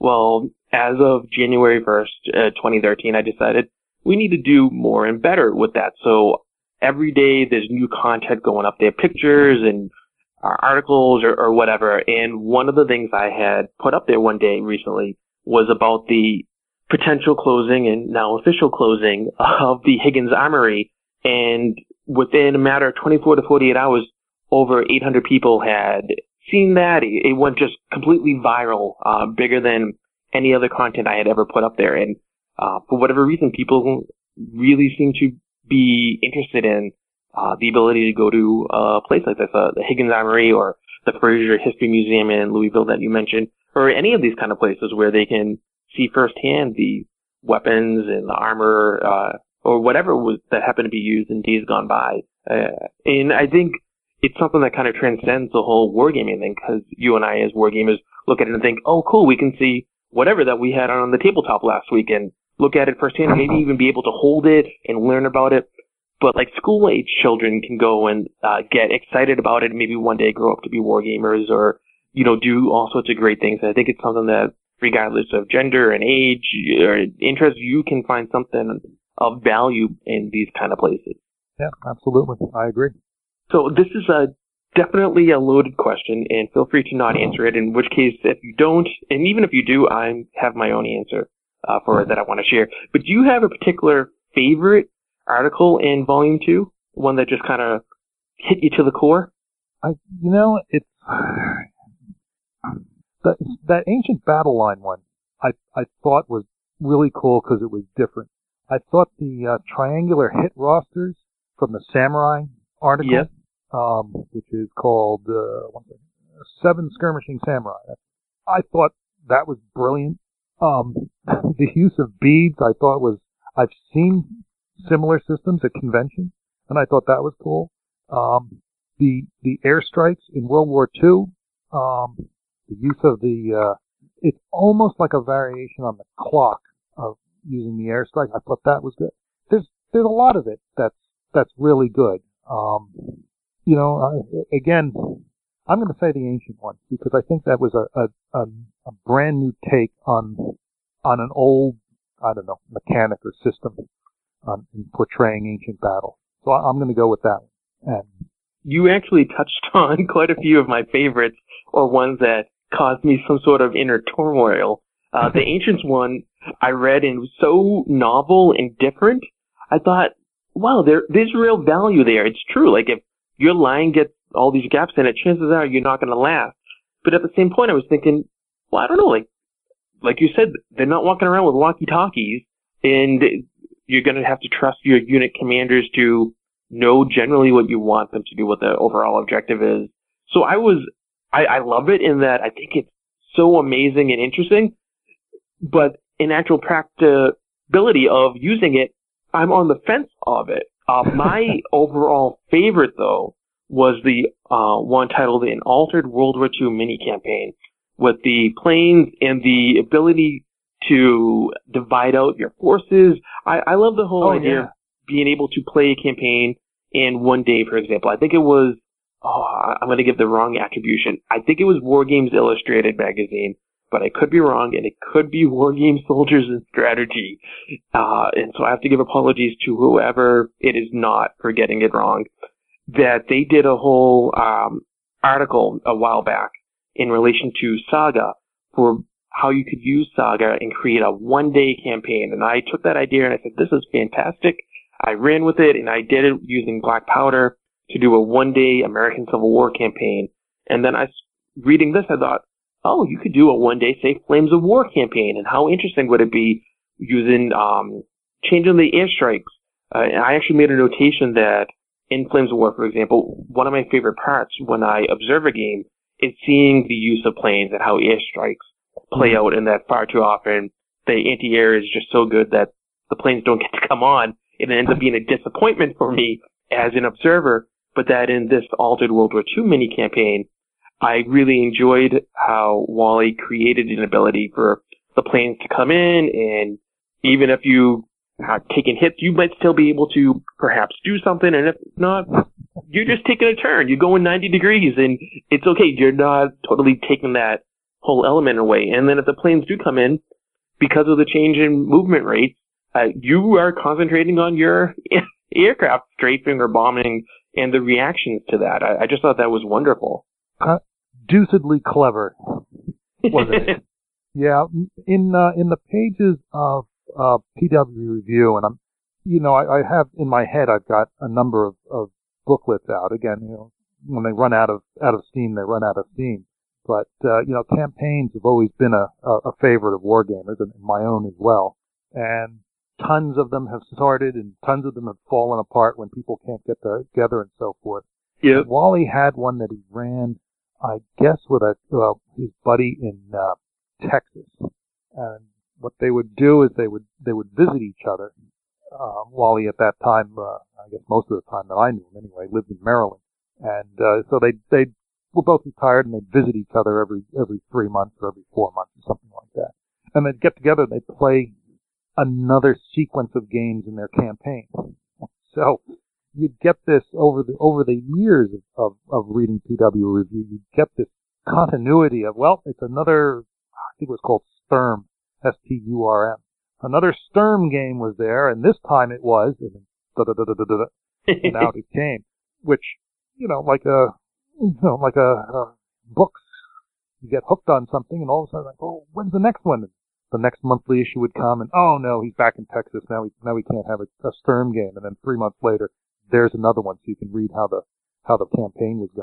well, as of January first, uh, twenty thirteen, I decided we need to do more and better with that. So every day there's new content going up there, pictures and uh, articles or, or whatever. And one of the things I had put up there one day recently was about the potential closing and now official closing of the Higgins Armory. And within a matter of twenty-four to forty-eight hours, over eight hundred people had seen that. It, it went just completely viral, uh, bigger than any other content I had ever put up there. And uh, for whatever reason, people really seem to be interested in uh, the ability to go to a place like this, uh, the Higgins Armory or the Fraser History Museum in Louisville that you mentioned, or any of these kind of places where they can see firsthand the weapons and the armor, uh, or whatever was that happened to be used in days gone by. Uh, and I think it's something that kind of transcends the whole wargaming thing, because you and I as wargamers look at it and think, oh, cool, we can see whatever that we had on the tabletop last week and look at it firsthand, and maybe even be able to hold it and learn about it. But like school-age children can go and uh, get excited about it and maybe one day grow up to be wargamers or, you know, do all sorts of great things. And I think it's something that, regardless of gender and age or interest, you can find something of value in these kind of places. Yeah, absolutely. I agree. So this is a definitely a loaded question, and feel free to not answer it, in which case, if you don't, and even if you do, I have my own answer uh, for it that I want to share. But do you have a particular favorite article in Volume two, one that just kind of hit you to the core? I, you know, it's that, that Ancient Battle Line one I, I thought was really cool because it was different. I thought the uh, triangular hit rosters from the Samurai article, yep. um, which is called uh, one second, Seven Skirmishing Samurai. I thought that was brilliant. Um, the use of beads, I thought was, I've seen similar systems at conventions, and I thought that was cool. Um, the the airstrikes in World War Two, um, the use of the, uh, it's almost like a variation on the clock of using the airstrike. I thought that was good. There's there's a lot of it that's that's really good. Um, you know, uh, again, I'm going to say the ancient one because I think that was a, a, a, a brand new take on on an old, I don't know, mechanic or system um, in portraying ancient battle. So I, I'm going to go with that one. And you actually touched on quite a few of my favorites, or ones that caused me some sort of inner turmoil. Uh, the Ancients one I read and was so novel and different. I thought, wow, there, there's real value there. It's true. Like if your line gets all these gaps in it, chances are you're not going to last. But at the same point, I was thinking, well, I don't know. Like, like you said, they're not walking around with walkie-talkies, and you're going to have to trust your unit commanders to know generally what you want them to do, what the overall objective is. So I was, I, I love it in that I think it's so amazing and interesting, but in actual practicability of using it, I'm on the fence of it. Uh, my overall favorite, though, was the uh, one titled An Altered World War Two Mini Campaign, with the planes and the ability to divide out your forces. I, I love the whole oh, idea yeah. of being able to play a campaign in one day, for example. I think it was, oh, I'm going to give the wrong attribution. I think it was War Games Illustrated magazine, but I could be wrong, and it could be War Games Soldiers and Strategy. Uh, and so I have to give apologies to whoever it is not for getting it wrong. That they did a whole um, article a while back in relation to Saga for how you could use Saga and create a one-day campaign. And I took that idea and I said, this is fantastic. I ran with it, and I did it using Black Powder to do a one-day American Civil War campaign. And then I, reading this, I thought, oh, you could do a one-day, say, Flames of War campaign, and how interesting would it be using, um, changing the airstrikes. Uh, and I actually made a notation that in Flames of War, for example, one of my favorite parts when I observe a game is seeing the use of planes and how airstrikes play out, and that far too often the anti-air is just so good that the planes don't get to come on. It ends up being a disappointment for me as an observer, but that in this Altered World War Two mini campaign, I really enjoyed how Wally created an ability for the planes to come in, and even if you have taken hits, you might still be able to perhaps do something, and if not, you're just taking a turn. You're going ninety degrees, and it's okay. You're not totally taking that whole element away. And then if the planes do come in, because of the change in movement rates, uh, you are concentrating on your aircraft strafing or bombing and the reactions to that. I, I just thought that was wonderful. Uh, deucedly clever, wasn't it? Yeah, in uh, in the pages of uh, P W Review, and I'm, you know, I, I have in my head I've got a number of, of booklets out. Again, you know, when they run out of out of steam, they run out of steam. But uh, you know, campaigns have always been a, a, a favorite of wargamers, and my own as well. And tons of them have started, and tons of them have fallen apart when people can't get together and so forth. Yeah. Wally had one that he ran, I guess, with a uh, his buddy in uh, Texas. And what they would do is they would they would visit each other. Uh, Wally at that time, uh, I guess most of the time that I knew him anyway, lived in Maryland, and uh, so they they were both retired, and they'd visit each other every every three months or every four months or something like that. And they'd get together and they'd play another sequence of games in their campaign. So you'd get this over the over the years of, of, of reading P W Review. You'd get this continuity of, well, it's another, I think it was called Sturm, S T U R M. Another Sturm game was there, and this time it was, and then da da da da da da, and out it came. Which, you know, like a, you know, like a, a books, you get hooked on something, and all of a sudden, like, oh, when's the next one? The next monthly issue would come, and oh no, he's back in Texas now. We now we can't have a, a Sturm game, and then three months later, there's another one, so you can read how the how the campaign was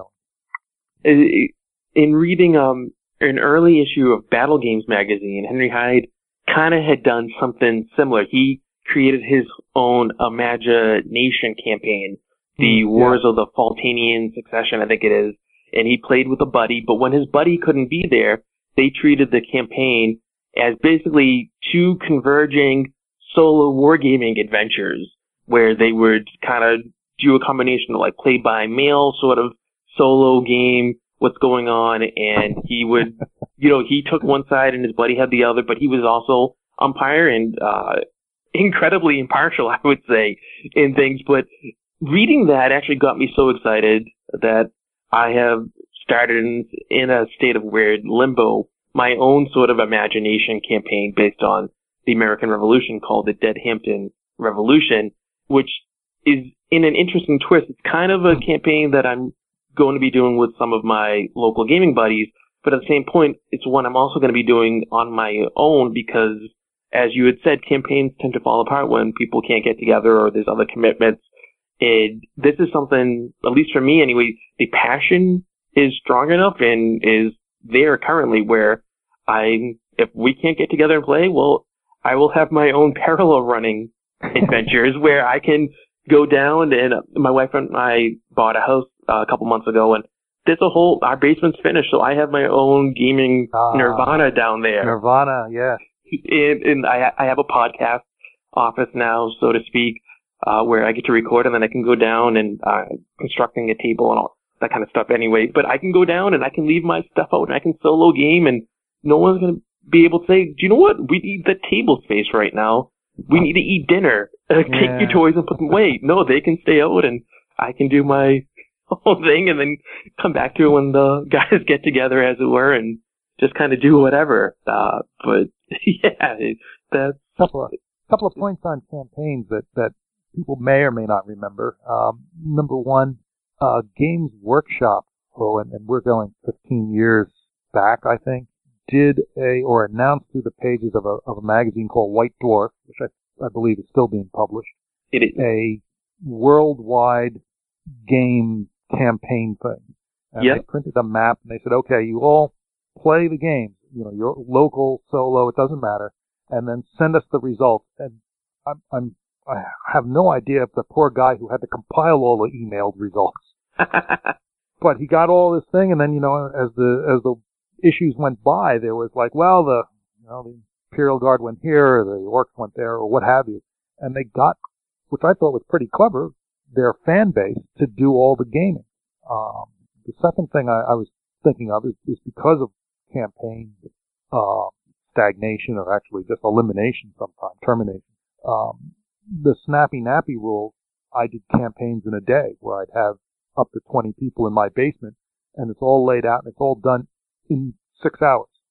going. In reading um an early issue of Battle Games magazine, Henry Hyde kind of had done something similar. He created his own Imagination campaign, the mm, Wars yeah. of the Faltanian Succession, I think it is, and he played with a buddy. But when his buddy couldn't be there, they treated the campaign as basically two converging solo wargaming adventures where they would kind of do a combination of like play by mail sort of solo game, what's going on, and he would, you know, he took one side and his buddy had the other, but he was also umpire and uh incredibly impartial, I would say, in things. But reading that actually got me so excited that I have started in, in a state of weird limbo my own sort of Imagination campaign based on the American Revolution called the Dead Hampton Revolution, which is in an interesting twist. It's kind of a campaign that I'm going to be doing with some of my local gaming buddies, but at the same point, it's one I'm also going to be doing on my own because, as you had said, campaigns tend to fall apart when people can't get together or there's other commitments. And this is something, at least for me anyway, the passion is strong enough and is there currently where I, if we can't get together and play, well, I will have my own parallel running adventures where I can go down, and my wife and I bought a house uh, a couple months ago, and there's a whole, our basement's finished, so I have my own gaming uh, Nirvana down there. Nirvana, yeah. And, and I, I have a podcast office now, so to speak, uh, where I get to record, and then I can go down and uh, constructing a table and all that kind of stuff anyway. But I can go down and I can leave my stuff out and I can solo game, and no one's going to be able to say, do you know what? We need the table space right now. We need to eat dinner. Uh, yeah. Take your toys and put them away. No, they can stay out and I can do my whole thing and then come back to it when the guys get together, as it were, and just kind of do whatever. Uh, but yeah, that's a couple of, couple of points on campaigns that, that people may or may not remember. Um, number one, uh, Games Workshop, oh, and, and we're going fifteen years back, I think, did a, or announced through the pages of a, of a magazine called White Dwarf, which I, I believe is still being published. It is. A worldwide game campaign thing. And yep. They printed a map and they said, okay, you all play the games, you know, your local, solo, it doesn't matter, and then send us the results. And I'm, I'm, I have no idea if the poor guy who had to compile all the emailed results. But he got all this thing, and then, you know, as the, as the issues went by, there was like, well, the, you know, the Imperial Guard went here, or the Orcs went there, or what have you. And they got, which I thought was pretty clever, their fan base to do all the gaming. Um, the second thing I, I was thinking of is, is because of campaign, uh, stagnation, or actually just elimination sometimes, termination. Um, the Snappy Nappy rule, I did campaigns in a day where I'd have up to twenty people in my basement, and it's all laid out and it's all done in six hours.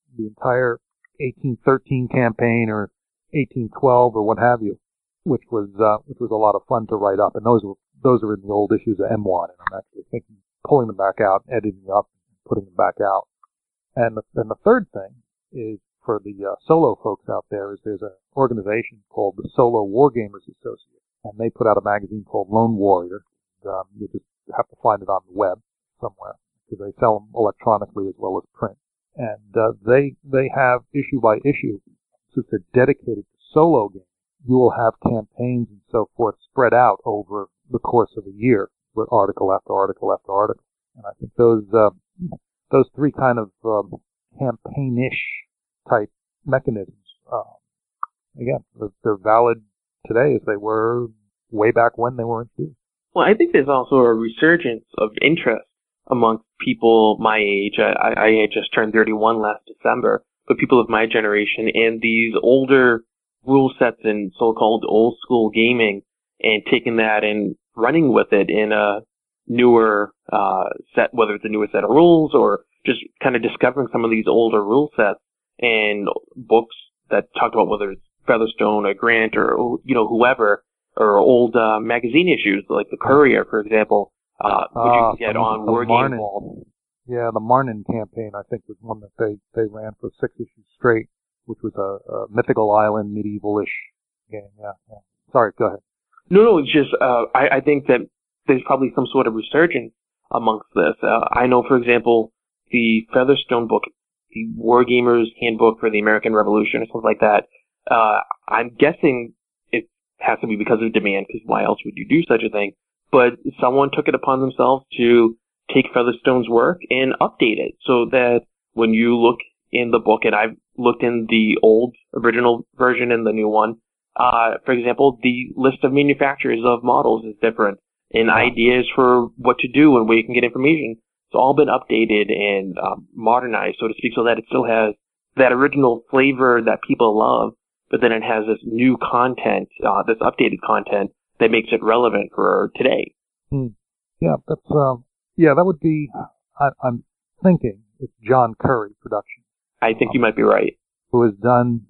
the entire eighteen thirteen campaign or eighteen twelve or what have you, which was uh, which was a lot of fun to write up. And those were those are in the old issues of M one, and I'm actually thinking pulling them back out, editing them up, and putting them back out. And the, and the third thing is for the uh, solo folks out there is there's an organization called the Solo Wargamers Association, and they put out a magazine called Lone Warrior. Um, you just have to find it on the web somewhere because they sell them electronically as well as print. And uh, they they have issue by issue, since they're dedicated to solo games, you will have campaigns and so forth spread out over the course of a year with article after article after article. And I think those uh, those three kind of um, campaign-ish type mechanisms, um, again, they're, they're valid today as they were way back when they were introduced. Well, I think there's also a resurgence of interest amongst people my age. I, I just turned thirty-one last December, but people of my generation and these older rule sets and so-called old school gaming, and taking that and running with it in a newer uh, set, whether it's a newer set of rules or just kind of discovering some of these older rule sets and books that talked about whether it's Featherstone or Grant or, you know, whoever, or old uh, magazine issues like the Courier, for example, uh, which uh, you can get the, on the War Game Vault. Yeah, the Marnin campaign, I think, was one that they, they ran for six issues straight, which was a, a mythical island, medieval-ish game. Yeah, yeah. Sorry, go ahead. No, no, it's just, uh, I, I think that there's probably some sort of resurgence amongst this. Uh, I know, for example, the Featherstone book, the Wargamers Handbook for the American Revolution or something like that, uh, I'm guessing it has to be because of demand, because why else would you do such a thing? But someone took it upon themselves to take Featherstone's work and update it so that when you look in the book, and I've looked in the old original version and the new one, uh, for example, the list of manufacturers of models is different, and ideas for what to do and where you can get information. It's all been updated and um, modernized, so to speak, so that it still has that original flavor that people love, but then it has this new content, uh, this updated content that makes it relevant for today. Hmm. Yeah, that's um, yeah, that would be. I, I'm thinking it's John Curry Productions. I think um, you might be right. Who has done?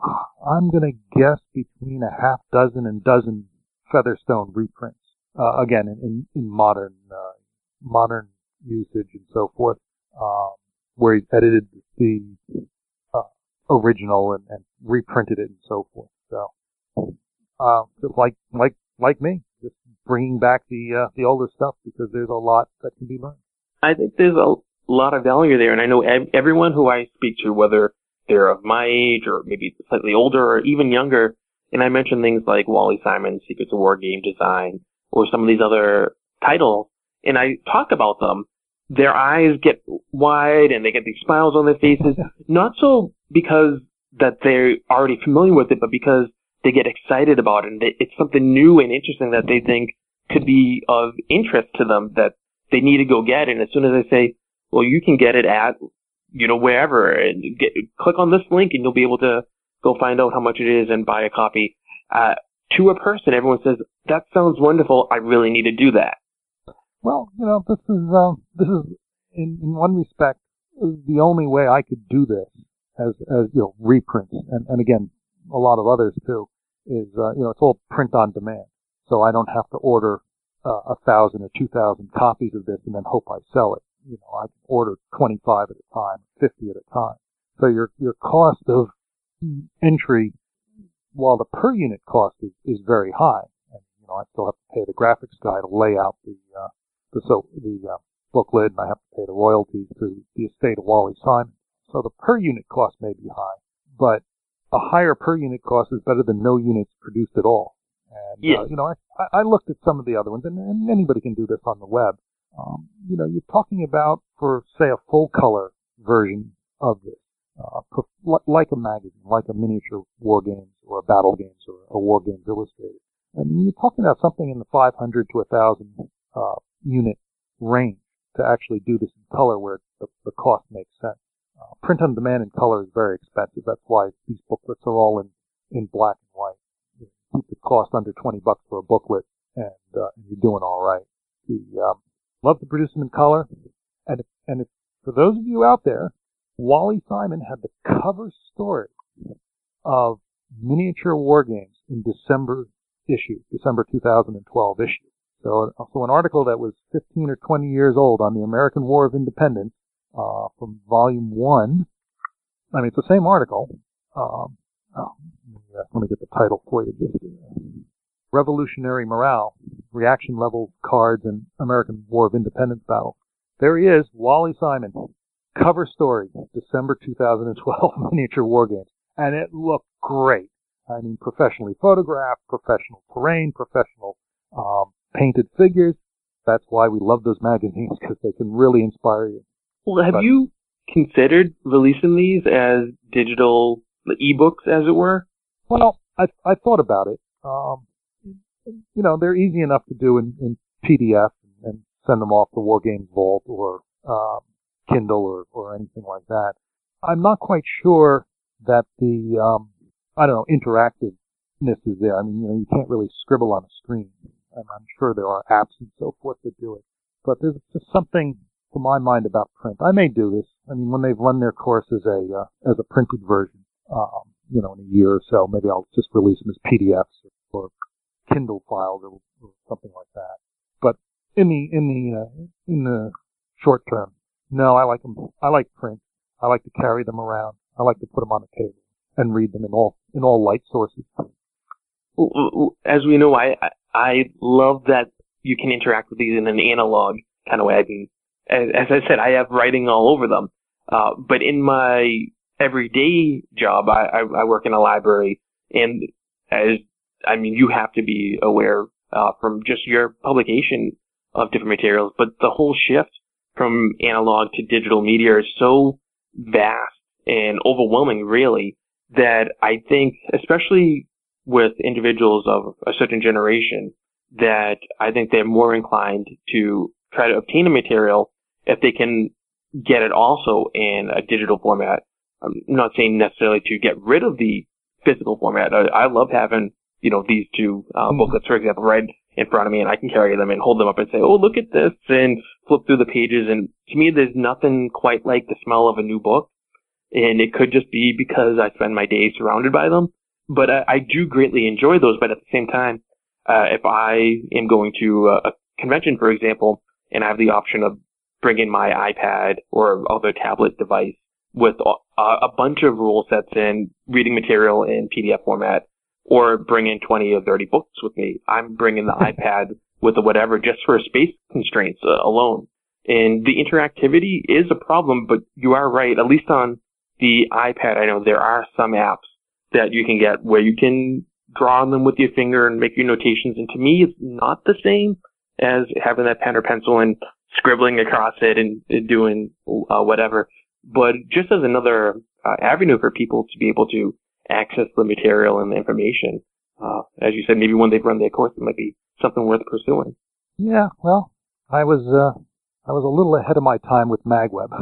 I'm going to guess between a half dozen and dozen Featherstone reprints. Uh, again, in, in, in modern uh, modern usage and so forth, um, where he's edited the uh, original and, and reprinted it and so forth. So, uh, like like like me, just bringing back the uh, the older stuff because there's a lot that can be learned. I think there's a lot of value there, and I know ev- everyone who I speak to, whether they're of my age or maybe slightly older or even younger, and I mention things like Wally Simon's Secrets of War Game Design or some of these other titles, and I talk about them, their eyes get wide and they get these smiles on their faces, not so because that they're already familiar with it, but because they get excited about it, and they, it's something new and interesting that they think could be of interest to them that they need to go get. And as soon as I say, well, you can get it at, you know, wherever, and get, click on this link and you'll be able to go find out how much it is and buy a copy. Uh, to a person, everyone says, that sounds wonderful. I really need to do that. Well, you know, this is, um, this is, in, in one respect, the only way I could do this as, as, you know, reprints, and, and again, a lot of others too, is, uh, you know, it's all print on demand. So I don't have to order uh, a thousand or two thousand copies of this and then hope I sell it. You know, I can order twenty-five at a time, fifty at a time. So your, your cost of entry, while the per unit cost is, is very high, and, you know, I still have to pay the graphics guy to lay out the, uh, the, so, the, uh, booklet, and I have to pay the royalties to the estate of Wally Simon. So the per unit cost may be high, but a higher per unit cost is better than no units produced at all. And, yeah. uh, you know, I, I looked at some of the other ones, and, and anybody can do this on the web. Um, you know, you're talking about, for, say, a full color version of this, uh, like a magazine, like a miniature War Games or a Battle Games or a War Games Illustrated. I mean, you're talking about something in the five hundred to one thousand uh, unit range to actually do this in color where the, the cost makes sense. Uh, print on demand in color is very expensive. That's why these booklets are all in, in black and white. You keep the cost under twenty bucks for a booklet, and, uh, and you're doing all right. The, um, love to produce them in color. And if, and if, for those of you out there Wally Simon had the cover story of Miniature War Games in December issue, December two thousand twelve issue. So, so an article that was fifteen or twenty years old on the American War of Independence, uh, from volume one. I mean, it's the same article. Um, oh, let me get the title for you. Just, uh, Revolutionary Morale, Reaction Level Cards, and American War of Independence Battle. There he is, Wally Simon. Cover story, December two thousand twelve Miniature War Games. And it looked great. I mean, professionally photographed, professional terrain, professional um, painted figures. That's why we love those magazines, because they can really inspire you. Well, have but, you considered releasing these as digital ebooks, as it were? Well, I I thought about it. Um, you know, they're easy enough to do in, in P D F and send them off to War Games Vault or um, Kindle or, or anything like that. I'm not quite sure that the, um, I don't know, interactiveness is there. I mean, you know, you can't really scribble on a screen. And I'm sure there are apps and so forth that do it. But there's just something, to my mind, about print. I may do this. I mean, when they've run their course as a, uh, as a printed version, um, you know, in a year or so, maybe I'll just release them as P D Fs or, or Kindle files or, or something like that. But in the, in the, uh, in the short term, no, I like them. I like print. I like to carry them around. I like to put them on a table and read them in all, in all light sources. As we know, I, I love that you can interact with these in an analog kind of way. I mean, as, as I said, I have writing all over them. Uh, but in my everyday job, I, I, I work in a library, and as, I mean, you have to be aware, uh, from just your publication of different materials, but the whole shift from analog to digital media is so vast and overwhelming, really, that I think, especially with individuals of a certain generation, that I think they're more inclined to try to obtain a material if they can get it also in a digital format. I'm not saying necessarily to get rid of the physical format. I, I love having, you know, these two uh, booklets, for example, right in front of me, and I can carry them and hold them up and say, oh, look at this, and flip through the pages. And to me, there's nothing quite like the smell of a new book. And it could just be because I spend my days surrounded by them. But I, I do greatly enjoy those. But at the same time, uh, if I am going to a, a convention, for example, and I have the option of bringing my iPad or other tablet device with a, a bunch of rule sets and reading material in P D F format, or bringing twenty or thirty books with me, I'm bringing the iPad with the whatever just for space constraints uh, alone. And the interactivity is a problem, but you are right. At least on the iPad, I know there are some apps that you can get where you can draw on them with your finger and make your notations. And to me, it's not the same as having that pen or pencil and scribbling across it and, and doing uh, whatever. But just as another uh, avenue for people to be able to access the material and the information, uh, as you said, maybe when they've run their course, it might be something worth pursuing. Yeah, well, I was uh, I was a little ahead of my time with MagWeb.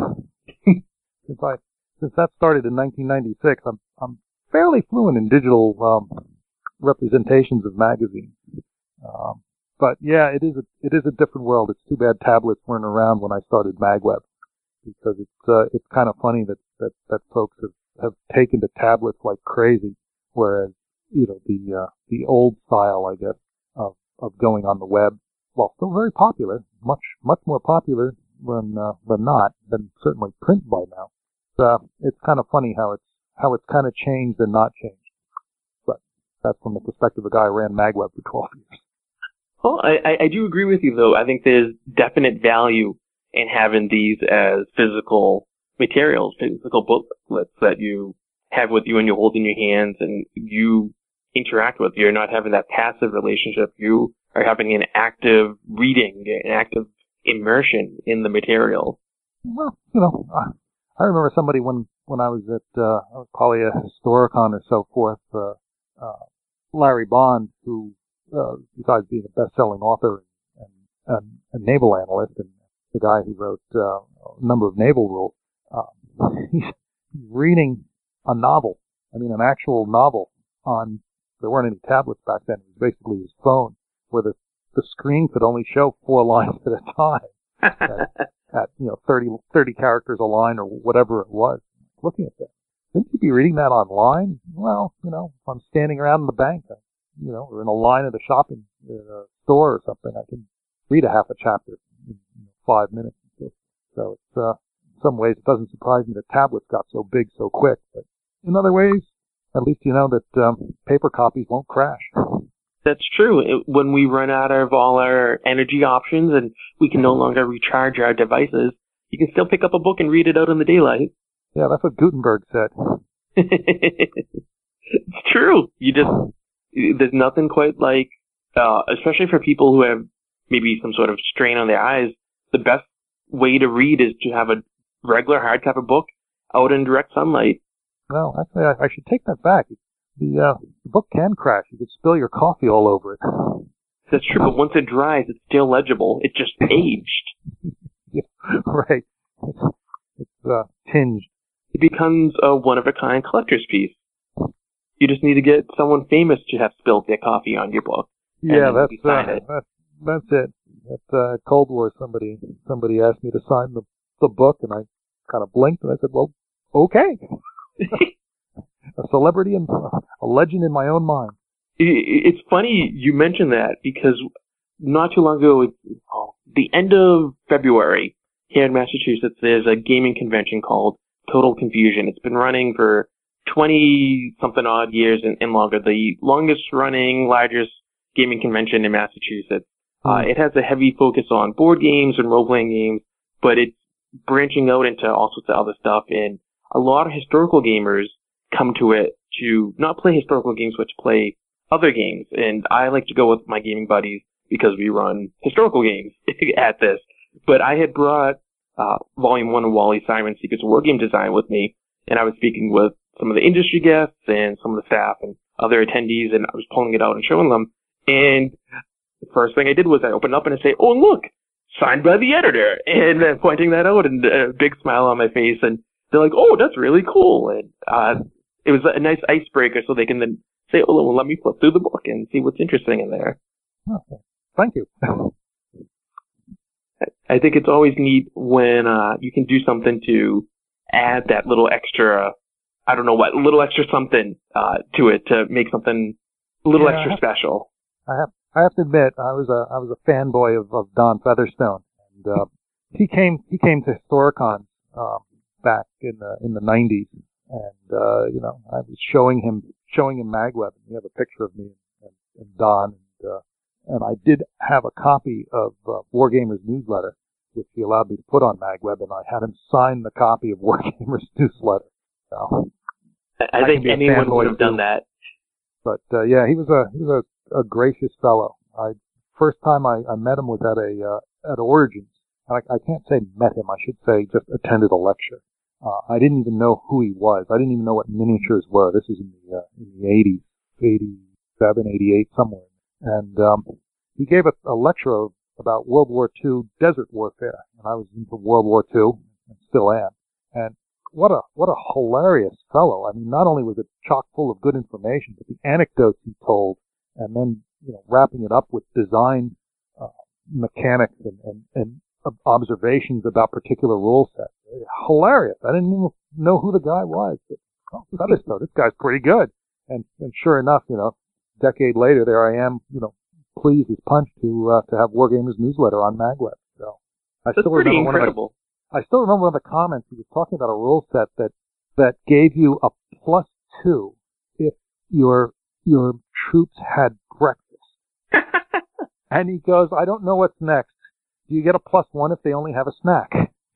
since I since that started in nineteen ninety-six, I'm I'm fairly fluent in digital um, representations of magazines. Um, but yeah, it is a it is a different world. It's too bad tablets weren't around when I started MagWeb, because it's uh, it's kind of funny that, that, that folks have, have taken to tablets like crazy, whereas you know the uh, the old style, I guess, of of going on the web, well, still very popular, much much more popular than uh, than not, than certainly print by now. Uh, it's kind of funny how it's how it's kind of changed and not changed. But that's from the perspective of a guy who ran MagWeb for twelve years. Well, I, I do agree with you, though. I think there's definite value in having these as physical materials, physical booklets that you have with you and you hold in your hands and you interact with. You're not having that passive relationship. You are having an active reading, an active immersion in the material. Well, you know, I remember somebody when, when I was at uh, probably a Historicon or so forth, uh, uh, Larry Bond, who, uh, besides being a best-selling author and, and a naval analyst and the guy who wrote uh, a number of naval rules, uh, he's reading a novel. I mean, an actual novel on, there weren't any tablets back then. It was basically his phone, where the, the screen could only show four lines at a time. at, at, you know, thirty, thirty characters a line or whatever it was. looking at that. Shouldn't you be reading that online? Well, you know, if I'm standing around in the bank, you know, or in a line at a shopping uh, store or something, I can read a half a chapter in you know, five minutes. So it's, uh, in some ways, it doesn't surprise me that tablets got so big so quick. But in other ways, at least you know that um, paper copies won't crash. That's true. It, when we run out of all our energy options and we can no longer recharge our devices, you can still pick up a book and read it out in the daylight. Yeah, that's what Gutenberg said. It's true. You just, there's nothing quite like, uh, especially for people who have maybe some sort of strain on their eyes, the best way to read is to have a regular hardcover book out in direct sunlight. Well, actually, I, I should take that back. The, uh, the book can crash. You could spill your coffee all over it. That's true, but once it dries, it's still legible. It just aged. Yeah, right. It's, it's uh, tinged. It becomes a one-of-a-kind collector's piece. You just need to get someone famous to have spilled their coffee on your book. Yeah, that's uh, it. that's that's it. At uh, Cold War, somebody somebody asked me to sign the the book, and I kind of blinked, and I said, "Well, okay." A celebrity and a legend in my own mind. It's funny you mentioned that because not too long ago, oh, the end of February here in Massachusetts, there's a gaming convention called Total Confusion. It's been running for twenty-something odd years and, and longer. The longest running, largest gaming convention in Massachusetts. Mm. Uh, it has a heavy focus on board games and role-playing games, but it's branching out into all sorts of other stuff. And a lot of historical gamers come to it to not play historical games, but to play other games. And I like to go with my gaming buddies because we run historical games at this. But I had brought uh, Volume one of Wally Simon Secrets of War Game Design with me, and I was speaking with some of the industry guests and some of the staff and other attendees, and I was pulling it out and showing them. And the first thing I did was I opened up and I say, "Oh, look, signed by the editor," and uh, pointing that out and a big smile on my face. And they're like, "Oh, that's really cool." And uh, it was a nice icebreaker so they can then say, "Oh, well, let me flip through the book and see what's interesting in there." Oh, thank you. I think it's always neat when uh, you can do something to add that little extra, I don't know what, little extra something uh, to it to make something a little yeah, extra I have, special. I have I have to admit, I was a I was a fanboy of, of Don Featherstone, and uh, he came he came to Historicon um, back in the in the nineties, and uh, you know I was showing him showing him MagWeb, and he had a picture of me and, and Don, and uh, and I did have a copy of uh, Wargamers newsletter, which he allowed me to put on MagWeb, and I had him sign the copy of Wargamers newsletter. So, I, I think anyone would have done that. But uh, yeah, he was a he was a, a gracious fellow. I first time I, I met him was at a uh, at Origins. I, I can't say met him. I should say just attended a lecture. Uh, I didn't even know who he was. I didn't even know what miniatures were. This was in the uh, in the eighties, eighty-seven, eighty-eight, somewhere. And um, he gave a, a lecture of, about World War Two desert warfare, and I was into World War Two and still am. And what a what a hilarious fellow! I mean, not only was it chock full of good information, but the anecdotes he told, and then you know wrapping it up with design uh, mechanics and, and, and observations about particular rule sets. Hilarious! I didn't even know who the guy was, but oh, Featherstone, this guy's pretty good. And and sure enough, you know, a decade later, there I am, you know, pleased as punch to uh, to have Wargamers newsletter on MagWeb. So I That's still pretty remember incredible. One of the, I still remember one of the comments. He was talking about a rule set that that gave you a plus two if your your troops had breakfast. And he goes, "I don't know what's next. Do you get a plus one if they only have a snack?"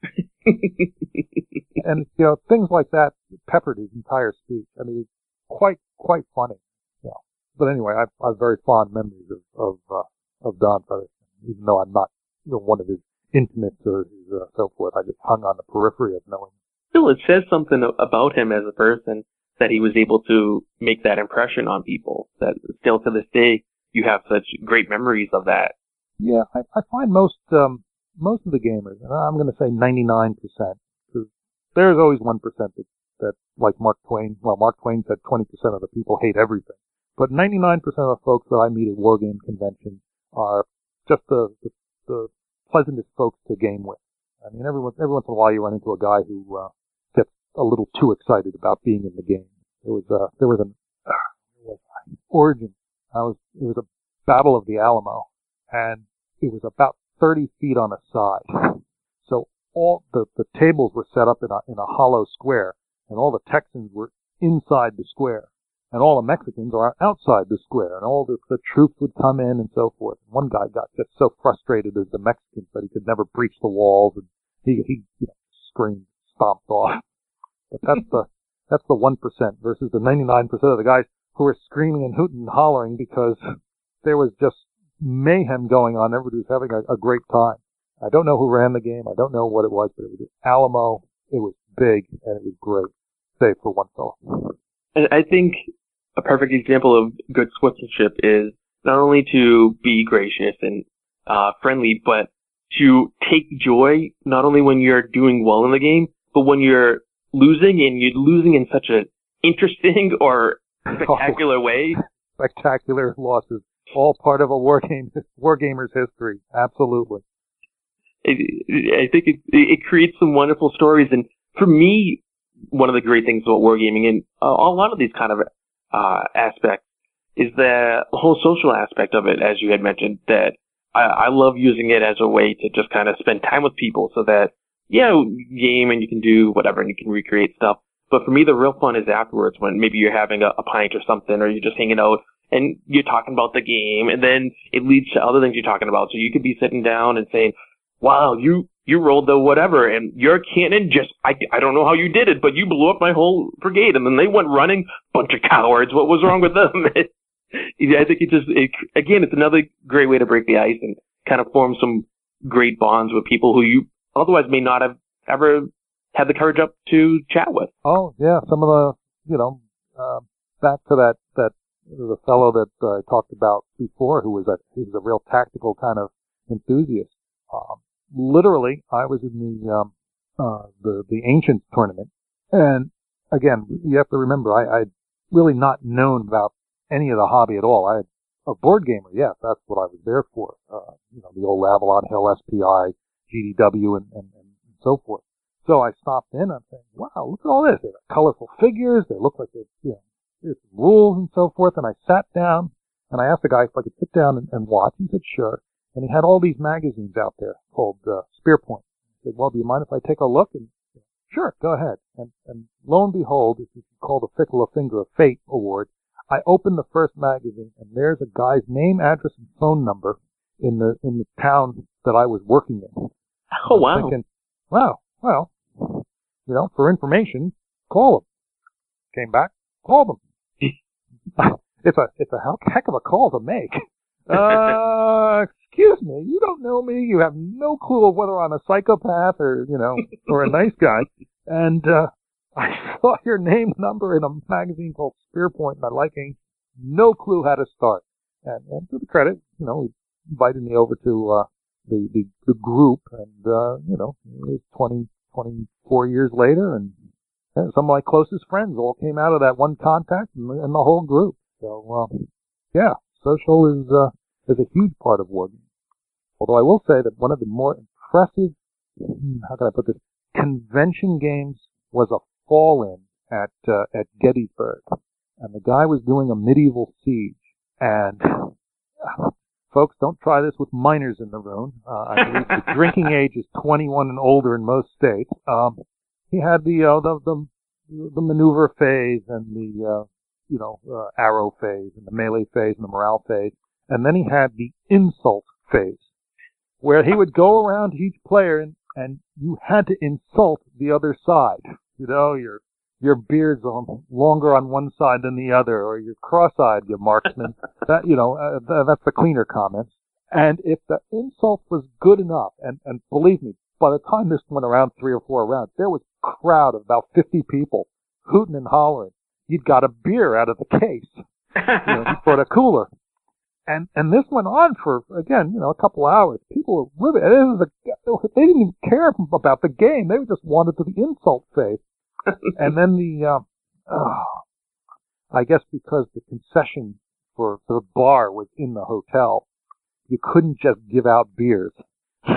And you know things like that peppered his entire speech. I mean, it's quite quite funny. You know. But anyway, I've, I've very fond memories of of, uh, of Don Featherstone, even though I'm not you know one of his intimates or his, uh, so forth. I just hung on the periphery of knowing. Still, it says something about him as a person that he was able to make that impression on people. That still to this day, you have such great memories of that. Yeah, I, I find most um, most of the gamers, and I'm going to say ninety-nine percent, because there's always one percent that, that, like Mark Twain, well, Mark Twain said twenty percent of the people hate everything. But ninety-nine percent of the folks that I meet at Wargame conventions are just the, the, the pleasantest folks to game with. I mean, every once, every once in a while you run into a guy who uh, gets a little too excited about being in the game. There was a, there was an, uh, was Origin. I was, it was a Battle of the Alamo, and it was about thirty feet on a side. So all the, the tables were set up in a, in a hollow square, and all the Texans were inside the square, and all the Mexicans are outside the square, and all the, the troops would come in and so forth. One guy got just so frustrated as the Mexicans that he could never breach the walls, and he, he, you know, screamed, stomped off. But that's the, that's the one percent versus the ninety-nine percent of the guys who were screaming and hooting and hollering because there was just mayhem going on. Everybody was having a, a great time. I don't know who ran the game. I don't know what it was, but it was Alamo. It was big, and it was great, save for one fellow. And I think a perfect example of good sportsmanship is not only to be gracious and uh, friendly, but to take joy not only when you're doing well in the game, but when you're losing, and you're losing in such an interesting or spectacular way. Spectacular losses. All part of a war game, war gamer's history. Absolutely. I think it, it creates some wonderful stories. And for me, one of the great things about wargaming and uh, a lot of these kind of uh, aspects is the whole social aspect of it, as you had mentioned, that I, I love using it as a way to just kind of spend time with people so that, yeah, game and you can do whatever and you can recreate stuff. But for me, the real fun is afterwards when maybe you're having a, a pint or something, or you're just hanging out and you're talking about the game, and then it leads to other things you're talking about. So you could be sitting down and saying, wow, you, you rolled the whatever, and your cannon just, I, I don't know how you did it, but you blew up my whole brigade, and then they went running, bunch of cowards, what was wrong with them? I think it just, it, again, it's another great way to break the ice and kind of form some great bonds with people who you otherwise may not have ever had the courage up to chat with. Oh, yeah, some of the, you know, uh, back to that, that, the fellow that uh, I talked about before who was a, he was a real tactical kind of enthusiast. Um, literally, I was in the, um, uh, the, the Ancients tournament. And again, you have to remember, I, I'd really not known about any of the hobby at all. I had a board gamer, yes, that's what I was there for. Uh, you know, the old Avalon Hill, S P I, G D W, and, and, and so forth. So I stopped in and I'm saying, wow, look at all this. They got colorful figures. They look like they're, you know, there's rules and so forth. And I sat down and I asked the guy if I could sit down and, and watch. He said, sure. And he had all these magazines out there called uh, Spearpoint. I said, well, do you mind if I take a look? And sure, go ahead. And, and lo and behold, if you can call the Fickle Finger of Fate Award, I opened the first magazine and there's a guy's name, address, and phone number in the in the town that I was working in. Oh, wow. Thinking, wow, well, you know, for information, call them. Came back, called them. It's a it's a heck of a call to make. Uh, excuse me, you don't know me. You have no clue of whether I'm a psychopath or, you know, or a nice guy. And uh I saw your name, number in a magazine called Spearpoint, and I like it. No clue how to start. And, and to the credit, you know, he invited me over to uh the the, the group, and uh, you know, it was twenty, twenty-four years later, and uh, some of my closest friends all came out of that one contact, and, and the whole group. So uh, yeah, social is uh, is a huge part of wargaming. Although I will say that one of the more impressive, how can I put this, convention games was a fall-in at uh, at Gettysburg, and the guy was doing a medieval siege. And uh, folks, don't try this with minors in the room. Uh, I believe the drinking age is twenty-one and older in most states. Um, he had the uh, the, the the maneuver phase and the uh, you know uh, arrow phase and the melee phase and the morale phase, and then he had the insult phase, where he would go around each player and, and you had to insult the other side. You know, your your beard's on, longer on one side than the other, or you're cross-eyed, you marksman. That, you know, uh, th- that's the cleaner comments. And if the insult was good enough, and, and believe me, by the time this went around three or four rounds, there was a crowd of about fifty people hooting and hollering. You'd got a beer out of the case. You know, you brought a cooler. And, and this went on for, again, you know, a couple hours. People were riveted. This was a, they didn't even care about the game. They just wanted to the insult phase. And then the, um, oh, I guess because the concession for, for the bar was in the hotel, you couldn't just give out beers. So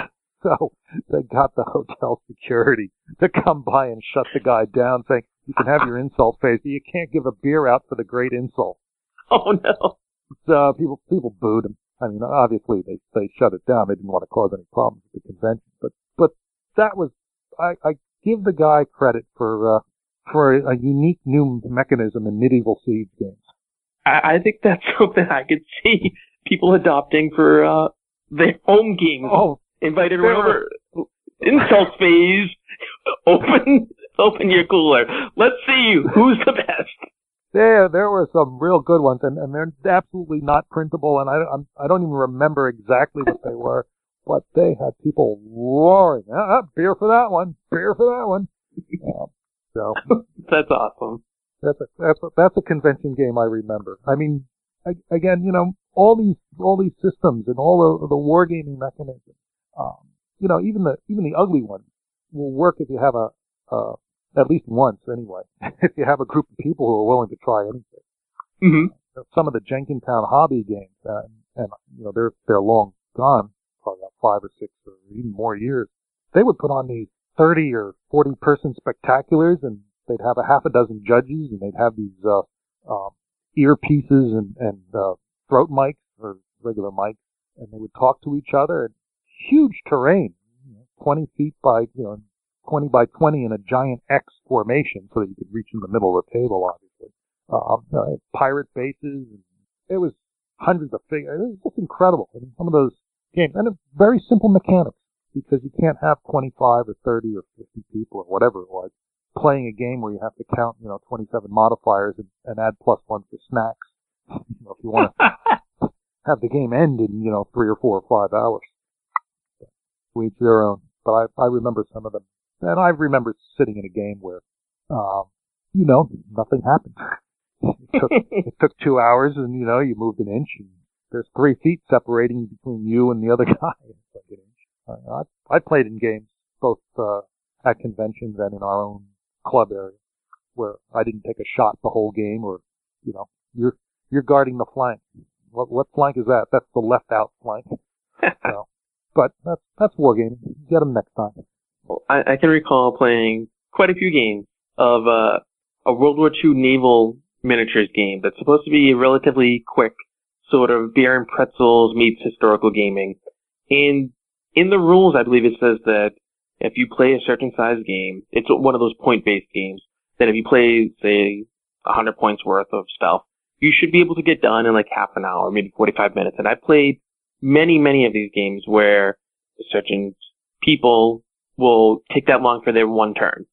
So they got the hotel security to come by and shut the guy down, saying, you can have your insult phase, but you can't give a beer out for the great insult. Oh, no. So people people booed him. I mean, obviously they they shut it down. They didn't want to cause any problems with the convention. But but that was, I, I give the guy credit for uh, for a, a unique new mechanism in Medieval Siege games. I, I think that's something I could see people adopting for uh, their home games. Oh, invite everyone over. Insult phase. Open open your cooler. Let's see who's the best. There, there were some real good ones, and, and they're absolutely not printable, and I, I'm, I don't even remember exactly what they were, but they had people roaring, ah, beer for that one, beer for that one. Uh, so that's awesome. That's a that's a, that's a convention game I remember. I mean, I, again, you know, all these all these systems and all the, the wargaming mechanisms, um, you know, even the even the ugly ones will work if you have a. Uh, At least once, anyway. If you have a group of people who are willing to try anything. Mm-hmm. Some of the Jenkintown hobby games, uh, and you know they're they're long gone, probably about five or six or even more years. They would put on these thirty or forty person spectaculars, and they'd have a half a dozen judges, and they'd have these uh, um, earpieces and and uh, throat mics or regular mics, and they would talk to each other. And huge terrain, you know, twenty feet by you know. twenty by twenty in a giant X formation so that you could reach in the middle of the table, obviously. Um, you know, pirate bases. And it was hundreds of figures. It was just incredible. I mean, some of those games. And it's very simple mechanics because you can't have twenty-five or thirty or fifty people or whatever it was playing a game where you have to count, you know, twenty-seven modifiers and, and add plus one for snacks. You know, if you want to have the game end in, you know, three or four or five hours. To each their own. But I, I remember some of them. And I remember sitting in a game where, um, you know, nothing happened. It took, it took two hours and, you know, you moved an inch and there's three feet separating between you and the other guy. It's like an inch. I, I played in games both, uh, at conventions and in our own club area where I didn't take a shot the whole game or, you know, you're, you're guarding the flank. What, what flank is that? That's the left out flank. So, but that's, that's wargaming. Get them next time. I, I can recall playing quite a few games of uh, a World War Two naval miniatures game that's supposed to be a relatively quick sort of beer and pretzels meets historical gaming. And in the rules, I believe it says that if you play a certain size game, it's one of those point-based games, that if you play, say, one hundred points worth of stuff, you should be able to get done in like half an hour, maybe forty-five minutes. And I played many, many of these games where certain people will take that long for their one turn.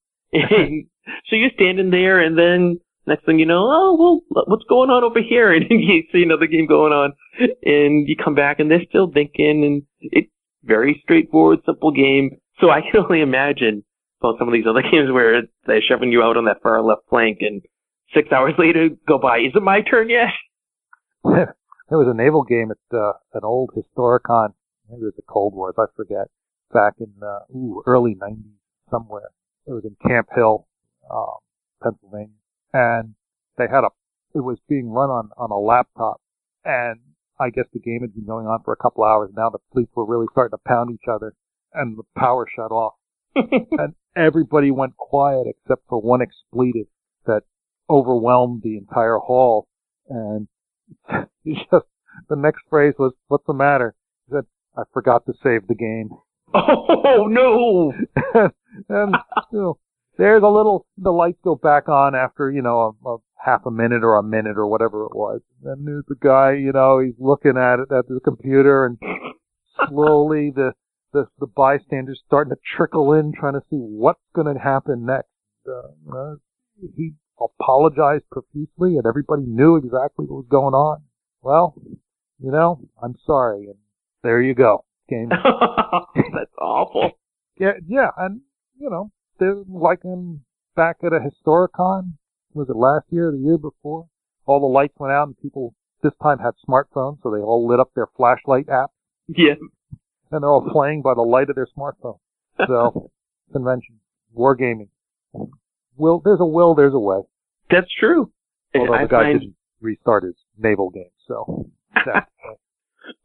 So you're standing there, and then next thing you know, oh, well, what's going on over here? And you see another game going on, and you come back, and they're still thinking, and it's very straightforward, simple game. So I can only imagine about some of these other games where they're shoving you out on that far left flank, and six hours later go by. Is it my turn yet? There was a naval game at uh, an old Historicon. Maybe it was the Cold Wars, I forget. Back in uh, ooh, early nineties somewhere. It was in Camp Hill, um, Pennsylvania. And they had a, it was being run on, on a laptop. And I guess the game had been going on for a couple hours. Now the fleets were really starting to pound each other and the power shut off. And everybody went quiet except for one expletive that overwhelmed the entire hall. And he just, the next phrase was, what's the matter? He said, I forgot to save the game. Oh, no! and, and you know, there's a little, the lights go back on after, you know, a, a half a minute or a minute or whatever it was. And there's the guy, you know, he's looking at it, at the computer, and slowly the, the, the bystanders starting to trickle in, trying to see what's going to happen next. Uh, you know, he apologized profusely, and everybody knew exactly what was going on. Well, you know, I'm sorry, and there you go. Game. That's awful. Yeah, yeah, and you know, they're like in back at a Historicon. Was it last year or the year before? All the lights went out, and people this time had smartphones, so they all lit up their flashlight app. Yeah. And they're all playing by the light of their smartphone. So, convention, wargaming. Will there's a will, there's a way. That's true. Although I the guy find... didn't restart his naval game, so. That's Well, I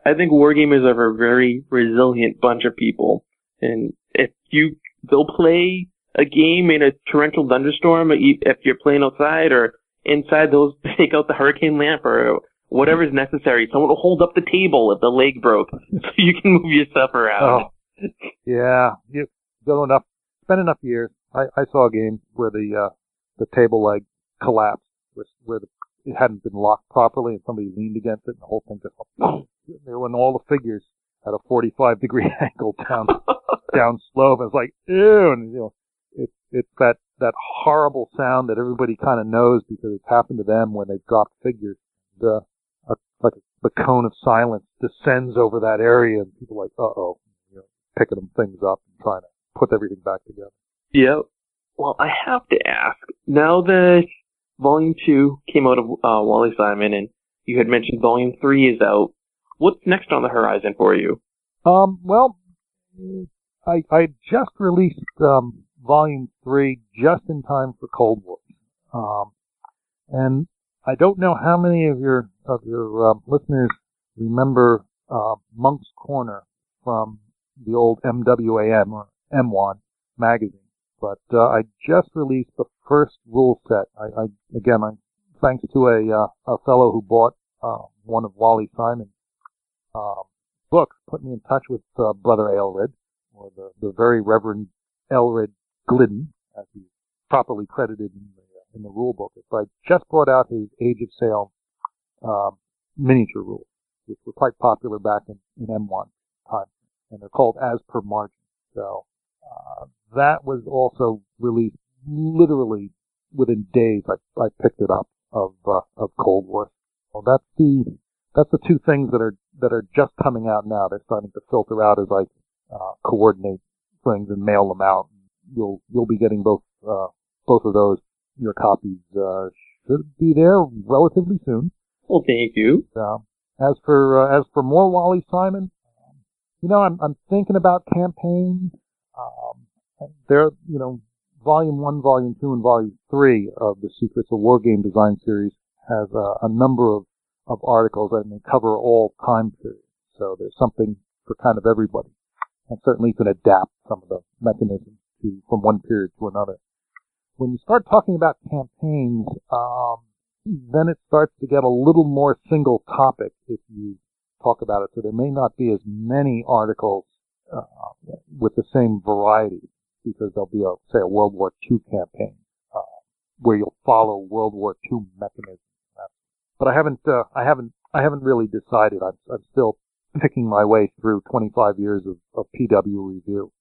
I think wargamers are a very resilient bunch of people. And if you, they'll play a game in a torrential thunderstorm, if you're playing outside or inside, they'll take out the hurricane lamp or whatever's necessary. Someone will hold up the table if the leg broke so you can move your stuff around. Oh, yeah, you go enough, spend enough years. I, I saw a game where the uh, the table leg collapsed, where, where the, it hadn't been locked properly, and somebody leaned against it, and the whole thing just went. There went all the figures at a forty-five degree angle down down slope. It was like, ew, and you know, it's it's that that horrible sound that everybody kind of knows because it's happened to them when they've dropped figures. The a, like a, the cone of silence descends over that area, and people are like, uh oh, you know, picking them things up and trying to put everything back together. Yeah. Well, I have to ask, now that Volume two came out of uh, Wally Simon, and you had mentioned Volume three is out, what's next on the horizon for you? Um, well, I, I just released um, Volume three just in time for Cold War. Um, and I don't know how many of your of your uh, listeners remember uh, Monk's Corner from the old M W A M or M one magazine. But uh, I just released the first rule set. I, I again, I, thanks to a uh, a fellow who bought uh, one of Wally Simon's uh, books, put me in touch with uh, Brother Aelred, or the, the very Reverend Aelred Glidden, as he's properly credited in the in the rule book. So I just brought out his Age of Sail uh, miniature rules, which were quite popular back in, in M one time, and they're called As Per Margin. So. Uh, that was also released literally within days. I, I picked it up of uh, of Cold War. So that's the that's the two things that are that are just coming out now. They're starting to filter out as I uh, coordinate things and mail them out. You'll you'll be getting both uh, both of those. Your copies uh, should be there relatively soon. Well, thank you. Uh, as for uh, as for more Wally Simon, um, you know, I'm I'm thinking about campaigns. Um, there, you know, Volume one, Volume two, and Volume three of the Secrets of Wargame Design series has uh, a number of, of articles that may cover all time periods. So there's something for kind of everybody. And certainly you can adapt some of the mechanisms to from one period to another. When you start talking about campaigns, um, then it starts to get a little more single topic if you talk about it. So there may not be as many articles Uh, with the same variety, because there'll be a, say, a World War Two campaign, uh, where you'll follow World War Two mechanisms. But I haven't, uh, I haven't, I haven't really decided. I'm, I'm still picking my way through twenty-five years of, of P W review.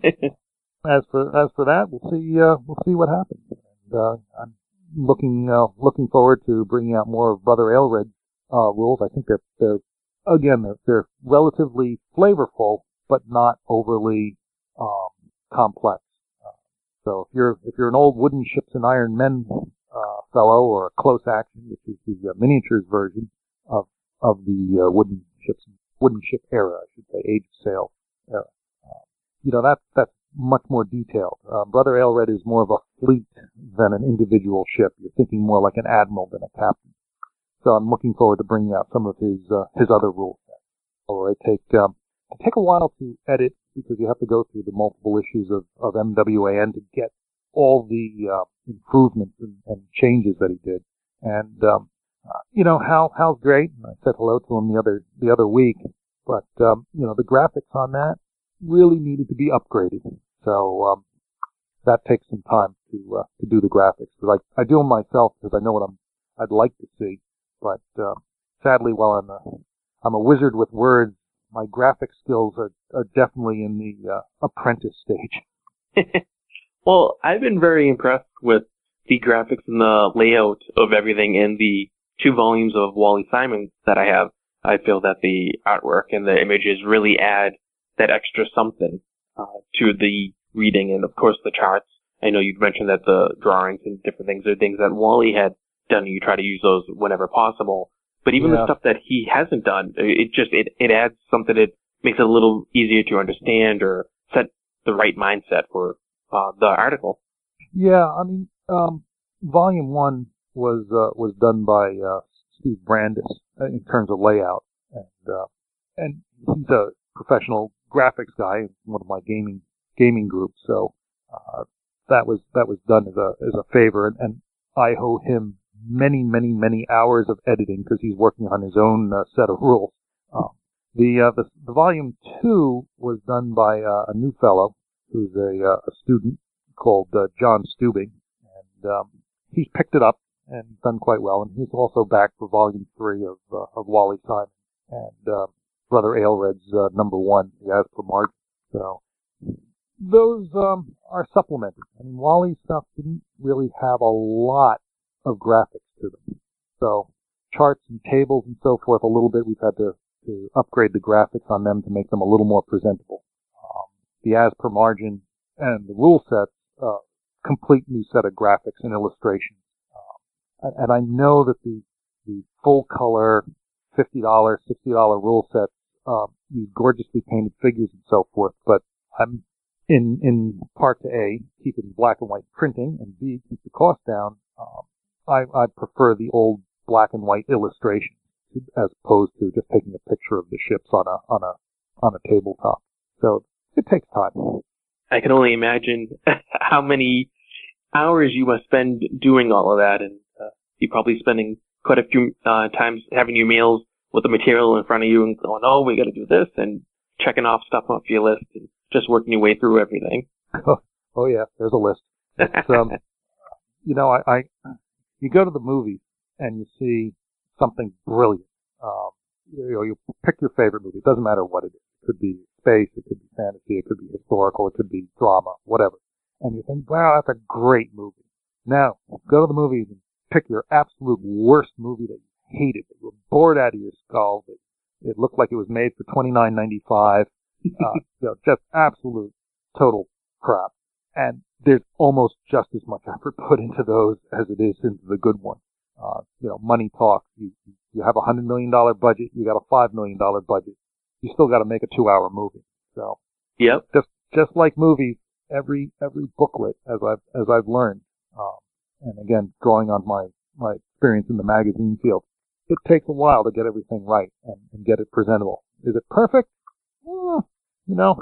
as for, as for that, we'll see, uh, we'll see what happens. And, uh, I'm looking, uh, looking forward to bringing out more of Brother Aelred's, uh, rules. I think they're, they're, again, they're, they're relatively flavorful, but not overly um, complex. Uh, so if you're if you're an old Wooden Ships and Iron Men uh, fellow, or a Close Action, which is the uh, miniatures version of of the uh, Wooden Ships Wooden Ship era, I should say, Age of Sail era, uh, you know that's that's much more detailed. Uh, Brother Aelred is more of a fleet than an individual ship. You're thinking more like an admiral than a captain. So I'm looking forward to bringing out some of his uh, his other rule sets. Or they take um, It take a while to edit because you have to go through the multiple issues of, of M W A N to get all the uh, improvements and, and changes that he did. And um, uh, you know, Hal Hal's great. And I said hello to him the other the other week. But um, you know, the graphics on that really needed to be upgraded. So um, that takes some time to uh, to do the graphics. Because I I do them myself because I know what I'm I'd like to see. But uh, sadly, while I'm a I'm a wizard with words, my graphic skills are, are definitely in the uh, apprentice stage. Well, I've been very impressed with the graphics and the layout of everything in the two volumes of Wally Simon that I have. I feel that the artwork and the images really add that extra something uh, to the reading, and of course the charts. I know you'd mentioned that the drawings and different things are things that Wally had done. You try to use those whenever possible. But even yeah. the stuff that he hasn't done, it just, it, it adds something that makes it a little easier to understand or set the right mindset for uh, the article. Yeah, I mean, um, Volume one was uh, was done by uh, Steve Brandis in terms of layout. And uh, and he's a professional graphics guy in one of my gaming gaming groups. So uh, that was that was done as a as a favor, and, and I owe him many, many, many hours of editing because he's working on his own uh, set of rules. Um, the, uh, the the volume two was done by uh, a new fellow who's a, uh, a student called uh, John Stubing, and um, he's picked it up and done quite well. And he's also back for volume three of uh, of Wally Simon and uh, Brother Aelred's uh, number one, the As Per Margin. So those um, are supplemented. I mean, Wally's stuff didn't really have a lot of graphics to them. So charts and tables and so forth, a little bit, we've had to, to upgrade the graphics on them to make them a little more presentable. Um, the As Per Margin and the rule sets, uh, complete new set of graphics and illustrations. Um, and, and I know that the, the full color fifty dollars, sixty dollars rule sets, um, use gorgeously painted figures and so forth, but I'm in, in part to A, keep it in black and white printing, and B, keep the cost down. Um, I, I prefer the old black and white illustrations as opposed to just taking a picture of the ships on a on a on a tabletop. So it takes time. I can only imagine how many hours you must spend doing all of that, and uh, you're probably spending quite a few uh, times having your meals with the material in front of you and going, "Oh, we got to do this," and checking off stuff off your list and just working your way through everything. Oh yeah, there's a list. It's, um, you know, I, I you go to the movies and you see something brilliant. Um, you know, you pick your favorite movie. It doesn't matter what it is. It could be space, it could be fantasy, it could be historical, it could be drama, whatever. And you think, wow, that's a great movie. Now, go to the movies and pick your absolute worst movie that you hated, that you were bored out of your skull, that it looked like it was made for twenty-nine ninety-five. Uh, you know, just absolute total crap. And there's almost just as much effort put into those as it is into the good one. Uh, you know, money talks. You, you have a hundred million dollar budget. You got a five million dollar budget. You still got to make a two hour movie. So, yep. Just, just like movies, every, every booklet, as I've, as I've learned, um, and again, drawing on my, my experience in the magazine field, it takes a while to get everything right and, and get it presentable. Is it perfect? Eh, you know,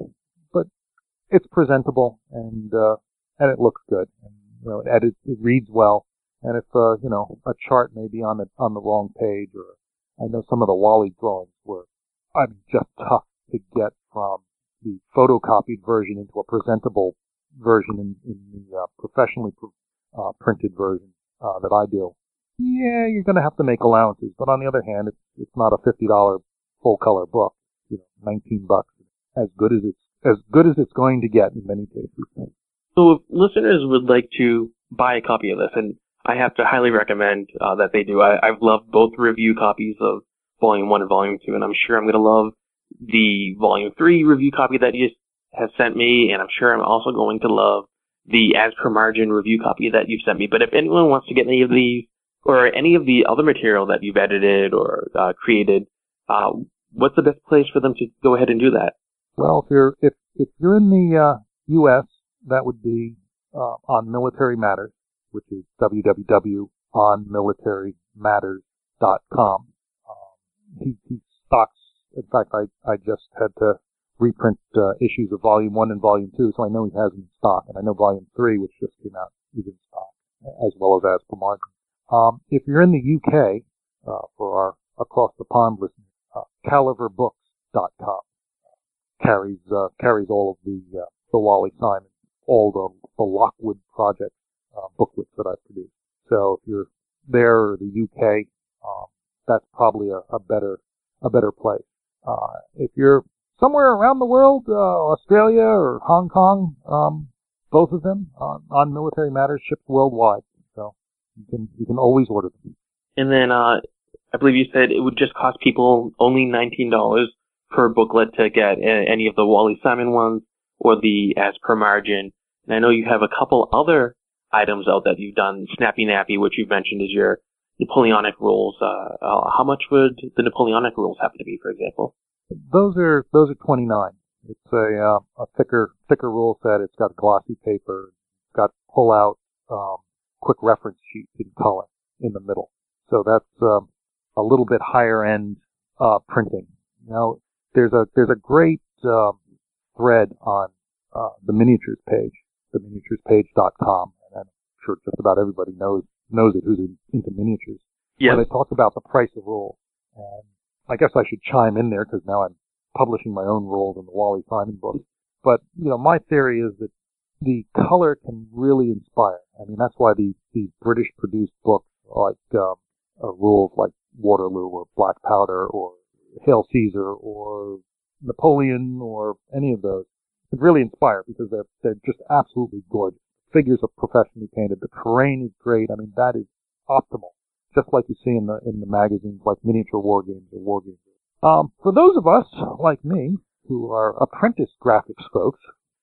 but it's presentable and, uh, and it looks good. And, you know, it edits, it reads well. And if, uh, you know, a chart may be on the, on the wrong page, or I know some of the Wally drawings were, I mean, just tough to get from the photocopied version into a presentable version in, in the, uh, professionally, uh, printed version, uh, that I do. Yeah, you're gonna have to make allowances, but on the other hand, it's, it's not a fifty dollars full color book, you know, nineteen bucks. As good as it's, as good as it's going to get in many cases. So if listeners would like to buy a copy of this, and I have to highly recommend uh, that they do. I, I've loved both review copies of Volume one and Volume two, and I'm sure I'm going to love the Volume three review copy that you have sent me, and I'm sure I'm also going to love the As Per Margin review copy that you've sent me. But if anyone wants to get any of these, or any of the other material that you've edited or uh, created, uh, what's the best place for them to go ahead and do that? Well, if you're, if, if you're in the uh, U S, that would be uh, on Military Matters, which is w w w dot on military matters dot com. Um, he, he stocks, in fact, I, I just had to reprint uh, issues of Volume one and Volume two, so I know he has them in stock, and I know Volume three, which just came out, is in stock, as well as As Per Margin. Um, if you're in the U K, uh, for our across the pond listeners, uh, caliver books dot com uh, carries, uh, carries all of the, uh, the Wally Simon, all the, the Lockwood Project Uh, booklets that I've produced. So if you're there or the U K, um, that's probably a, a better a better place. Uh, if you're somewhere around the world, uh, Australia or Hong Kong, um, both of them on, on Military Matters shipped worldwide. So you can you can always order them. And then uh, I believe you said it would just cost people only nineteen dollars per booklet to get a, any of the Wally Simon ones or the As Per Margin. And I know you have a couple other items out that you've done, Snappy Nappy, which you've mentioned is your Napoleonic rules. Uh, uh, how much would the Napoleonic rules have to be, for example? Those are those are twenty-nine. It's a uh, a thicker thicker rule set. It's got glossy paper. It's got pull out um, quick reference sheets in color in the middle. So that's um, a little bit higher end uh, printing Now, there's a there's a great um, thread on uh, the miniatures page, the miniatures page dot com, and I'm sure just about everybody knows knows it who's in, into miniatures. Yes. Where they talk about the price of rules. And I guess I should chime in there because now I'm publishing my own rules in the Wally Simon book. But, you know, my theory is that the color can really inspire. I mean, that's why the, the British-produced books like um, uh, rules like Waterloo or Black Powder or Hail Caesar or Napoleon or any of those can really inspire because they're, they're just absolutely gorgeous. Figures are professionally painted. The terrain is great. I mean, that is optimal. Just like you see in the in the magazines like Miniature War Games or War Games. Um, for those of us, like me, who are apprentice graphics folks,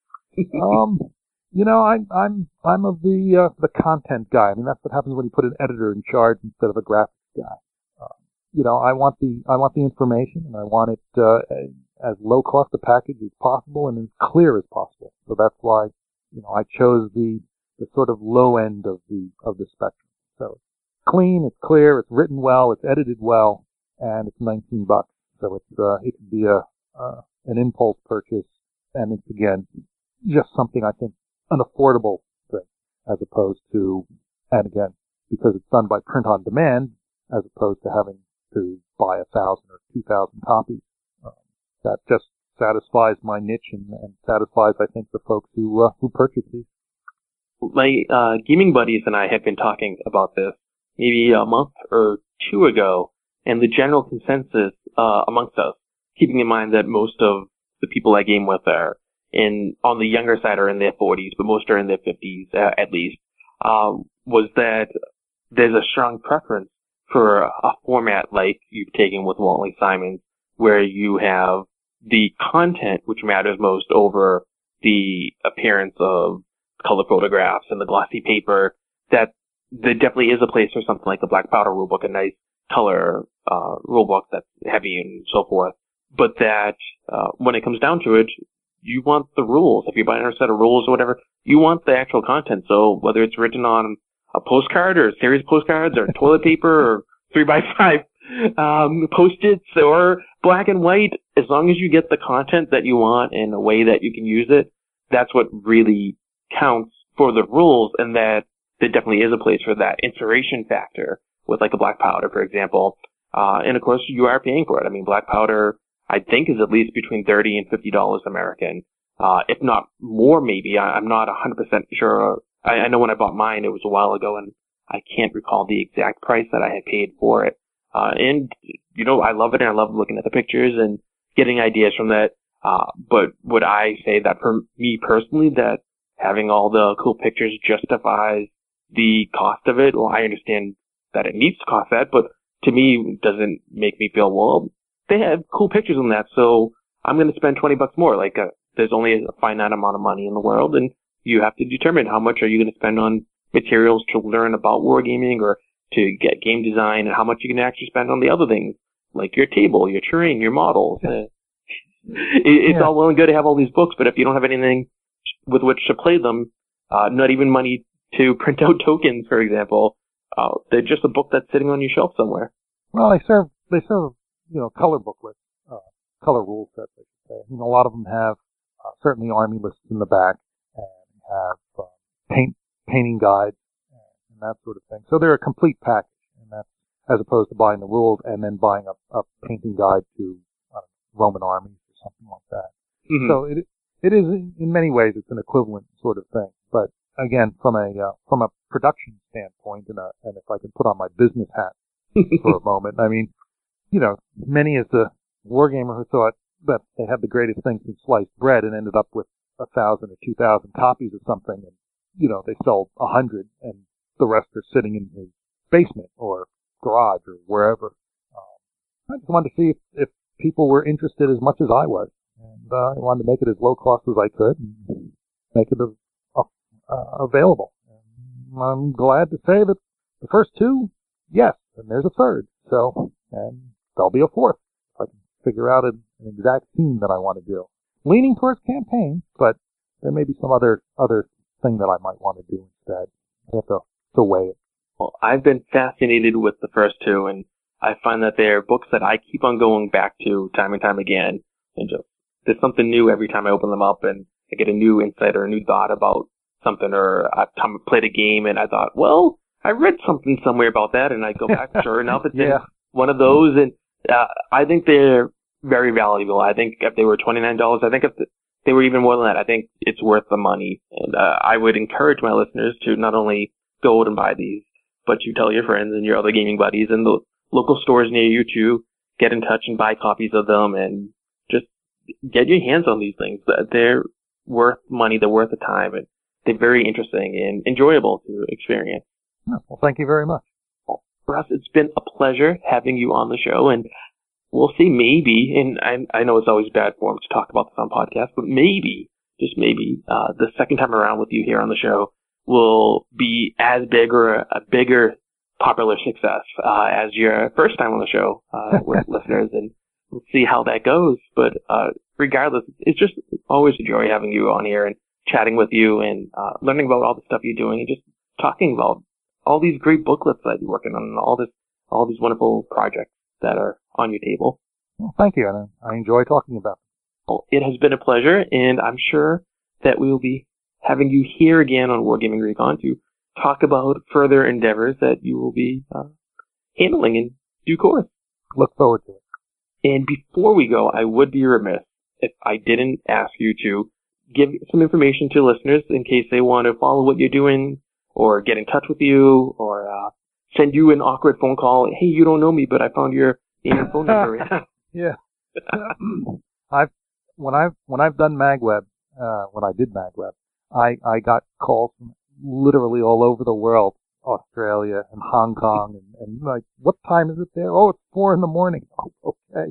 um, you know, I'm I'm I'm of the uh, the content guy. I mean, that's what happens when you put an editor in charge instead of a graphics guy. Uh, you know, I want the I want the information, and I want it uh, as low cost a package as possible and as clear as possible. So that's why, you know, I chose the the sort of low end of the of the spectrum. So clean, it's clear, it's written well, it's edited well, and it's nineteen bucks. So it's uh, it can be a uh, an impulse purchase, and it's again just something I think an affordable thing, as opposed to, and again because it's done by print on demand, as opposed to having to buy a thousand or two thousand copies. Um, that just satisfies my niche and, and satisfies, I think, the folks who uh, who purchase these. My uh, gaming buddies and I have been talking about this maybe a month or two ago, and the general consensus uh, amongst us, keeping in mind that most of the people I game with are in on the younger side are in their forties, but most are in their fifties uh, at least, um, was that there's a strong preference for a format like you've taken with Wally Simon, where you have the content which matters most over the appearance of color photographs and the glossy paper. That there definitely is a place for something like the Black Powder rulebook, a nice color uh, rulebook that's heavy and so forth. But that uh, when it comes down to it, you want the rules. If you're buying a set of rules or whatever, you want the actual content. So whether it's written on a postcard or a series of postcards or toilet paper or three by five um, post-its or black and white, as long as you get the content that you want in a way that you can use it, that's what really counts for the rules, and that there definitely is a place for that inspiration factor with like a Black Powder, for example. Uh, and of course you are paying for it. I mean, Black Powder, I think, is at least between thirty and fifty dollars American, uh, if not more maybe. I, I'm not one hundred percent sure. I, I know when I bought mine, it was a while ago, and I can't recall the exact price that I had paid for it. Uh, and, you know, I love it, and I love looking at the pictures and getting ideas from that. Uh, but would I say that for me personally, that having all the cool pictures justifies the cost of it? Well, I understand that it needs to cost that, but to me, it doesn't make me feel, well, they have cool pictures in that, so I'm going to spend twenty bucks more. Like, uh, there's only a finite amount of money in the world, and you have to determine how much are you going to spend on materials to learn about wargaming or to get game design, and how much you can actually spend on the other things, like your table, your terrain, your models. Yeah. Uh, it, it's yeah. all well and good to have all these books, but if you don't have anything with which to play them, uh, not even money to print out tokens, for example, uh, they're just a book that's sitting on your shelf somewhere. Well, they serve, they serve, you know, color booklets, uh, color rule sets, I should say. You know, a lot of them have, uh, certainly army lists in the back, and have, uh, paint, painting guides, and that sort of thing. So they're a complete package, and that's, as opposed to buying the rules and then buying a, a painting guide to uh, Roman armies or something like that. Mm-hmm. So it, it is, in many ways, it's an equivalent sort of thing. But again, from a, uh, from a production standpoint, and, a, and if I can put on my business hat for a moment, I mean, you know, many is the wargamer who thought that they had the greatest thing since sliced bread and ended up with a thousand or two thousand copies of something, and, you know, they sold a hundred, and the rest are sitting in his basement or garage or wherever. Um, I just wanted to see if, if people were interested as much as I was, and uh, I wanted to make it as low cost as I could and make it uh, uh, available. And I'm glad to say that the first two, yes, and there's a third. So, and there'll be a fourth if I can figure out an, an exact theme that I want to do. Leaning towards campaign, but there may be some other other thing that I might want to do instead. I have to, to weigh it. Well, I've been fascinated with the first two, and I find that they're books that I keep on going back to time and time again. And just, there's something new every time I open them up, and I get a new insight or a new thought about something, or I've played a game and I thought, well, I read something somewhere about that, and I go back, sure enough, it's yeah. in one of those, and uh, I think they're very valuable. I think if they were twenty-nine dollars, I think if they were even more than that, I think it's worth the money. And uh, I would encourage my listeners to not only go out and buy these, but you tell your friends and your other gaming buddies and the local stores near you to get in touch and buy copies of them, and just get your hands on these things. They're worth money, they're worth the time, and they're very interesting and enjoyable to experience. Well, thank you very much. Well, Russ, it's been a pleasure having you on the show, and we'll see, maybe, and I, I know it's always bad form to talk about this on podcast, but maybe, just maybe, uh, the second time around with you here on the show will be as big or a, a bigger popular success uh, as your first time on the show uh, with listeners, and we'll see how that goes. But uh, regardless, it's just always a joy having you on here and chatting with you and uh, learning about all the stuff you're doing and just talking about all these great booklets that you're working on and all this, all these wonderful projects that are on your table. Well, thank you, and I enjoy talking about them. Well, it has been a pleasure, and I'm sure that we will be having you here again on Wargaming Recon to talk about further endeavors that you will be uh, handling in due course. Look forward to it. And before we go, I would be remiss if I didn't ask you to give some information to listeners in case they want to follow what you're doing or get in touch with you or uh, send you an awkward phone call. Hey, you don't know me, but I found your name and phone number. Yeah. I've when I've when I've done MagWeb, uh, when I did MagWeb, I I got calls from literally all over the world, Australia and Hong Kong, and, and like, what time is it there? Oh, it's four in the morning. Oh, okay.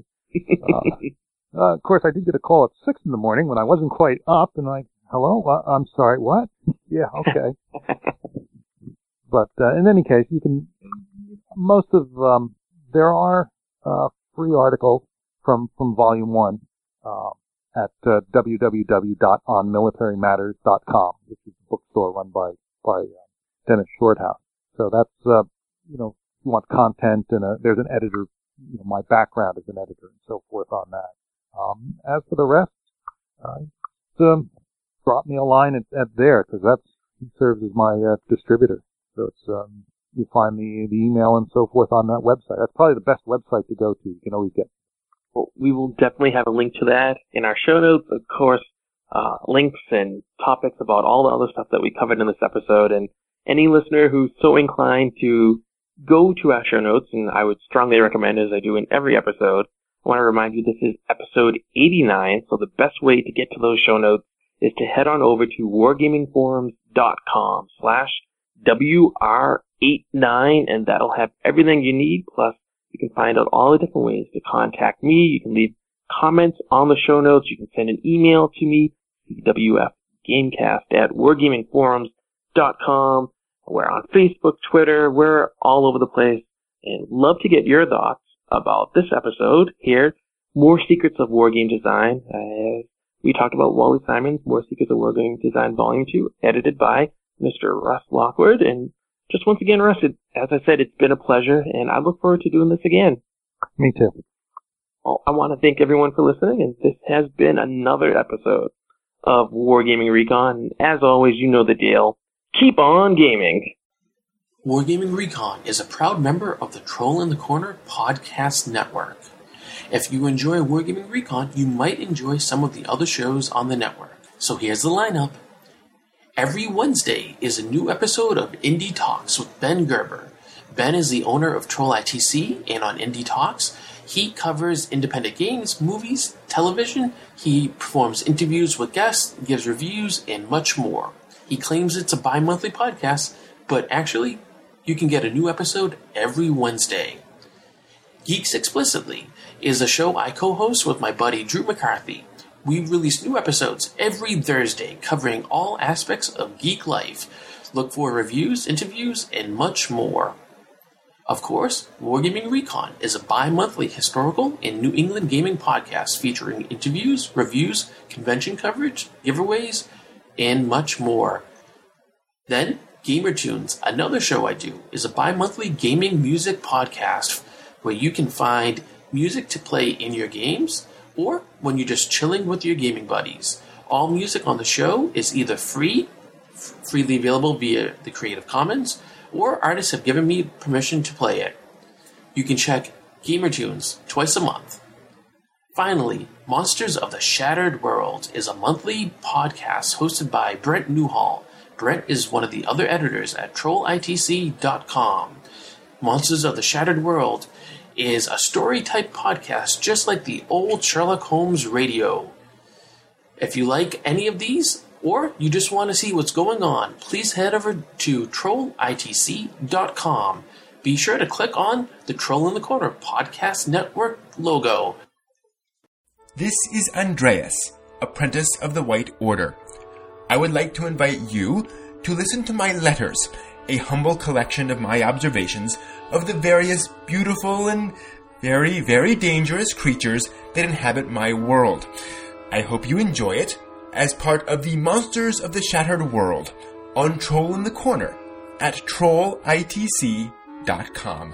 Uh, uh, of course, I did get a call at six in the morning when I wasn't quite up, and like, hello, uh, I'm sorry, what? Yeah, okay. But uh, in any case, you can. Most of um, there are uh, free articles from from Volume One uh, at uh, w w w dot on military matters dot com, which is a bookstore run by by uh, Dennis Shorthouse. So that's uh, you know, if you want content, and a, there's an editor. You know, my background as an editor and so forth on that. Um, as for the rest, uh, just, um, drop me a line at, at there, because that's he serves as my uh, distributor. So it's um, you find the the email and so forth on that website. That's probably the best website to go to. You can always get. Well, we will definitely have a link to that in our show notes. Of course, uh, links and topics about all the other stuff that we covered in this episode. And any listener who's so inclined to go to our show notes, and I would strongly recommend, as I do in every episode, I want to remind you this is episode eighty-nine, so the best way to get to those show notes is to head on over to wargamingforums.com slash W R eighty-nine, and that'll have everything you need, plus you can find out all the different ways to contact me. You can leave comments on the show notes. You can send an email to me, W F Gamecast at wargamingforums dot com. We're on Facebook, Twitter. We're all over the place, and love to get your thoughts about this episode here. More Secrets of Wargame Design. Uh, we talked about Wally Simon's More Secrets of Wargame Design Volume two, edited by Mister Russ Lockwood. And just once again, Russ, it, as I said, it's been a pleasure, and I look forward to doing this again. Me too. Well, I want to thank everyone for listening, and this has been another episode of Wargaming Recon. As always, you know the deal. Keep on gaming. Wargaming Recon is a proud member of the Troll in the Corner podcast network. If you enjoy Wargaming Recon, you might enjoy some of the other shows on the network. So here's the lineup. Every Wednesday is a new episode of Indie Talks with Ben Gerber. Ben is the owner of Troll I T C, and on Indie Talks, he covers independent games, movies, television. He performs interviews with guests, gives reviews, and much more. He claims it's a bi-monthly podcast, but actually, you can get a new episode every Wednesday. Geeks Explicitly is a show I co-host with my buddy Drew McCarthy. We release new episodes every Thursday covering all aspects of geek life. Look for reviews, interviews, and much more. Of course, Wargaming Recon is a bi-monthly historical and New England gaming podcast featuring interviews, reviews, convention coverage, giveaways, and much more. Then, Gamer Tunes, another show I do, is a bi-monthly gaming music podcast where you can find music to play in your games or when you're just chilling with your gaming buddies. All music on the show is either free, f- freely available via the Creative Commons, or artists have given me permission to play it. You can check GamerTunes twice a month. Finally, Monsters of the Shattered World is a monthly podcast hosted by Brent Newhall. Brent is one of the other editors at troll I T C dot com. Monsters of the Shattered World is a story-type podcast just like the old Sherlock Holmes radio. If you like any of these, or you just want to see what's going on, please head over to troll I T C dot com. Be sure to click on the Troll in the Corner Podcast Network logo. This is Andreas, apprentice of the White Order. I would like to invite you to listen to my letters, a humble collection of my observations of the various beautiful and very, very dangerous creatures that inhabit my world. I hope you enjoy it as part of the Monsters of the Shattered World on Troll in the Corner at troll I T C dot com.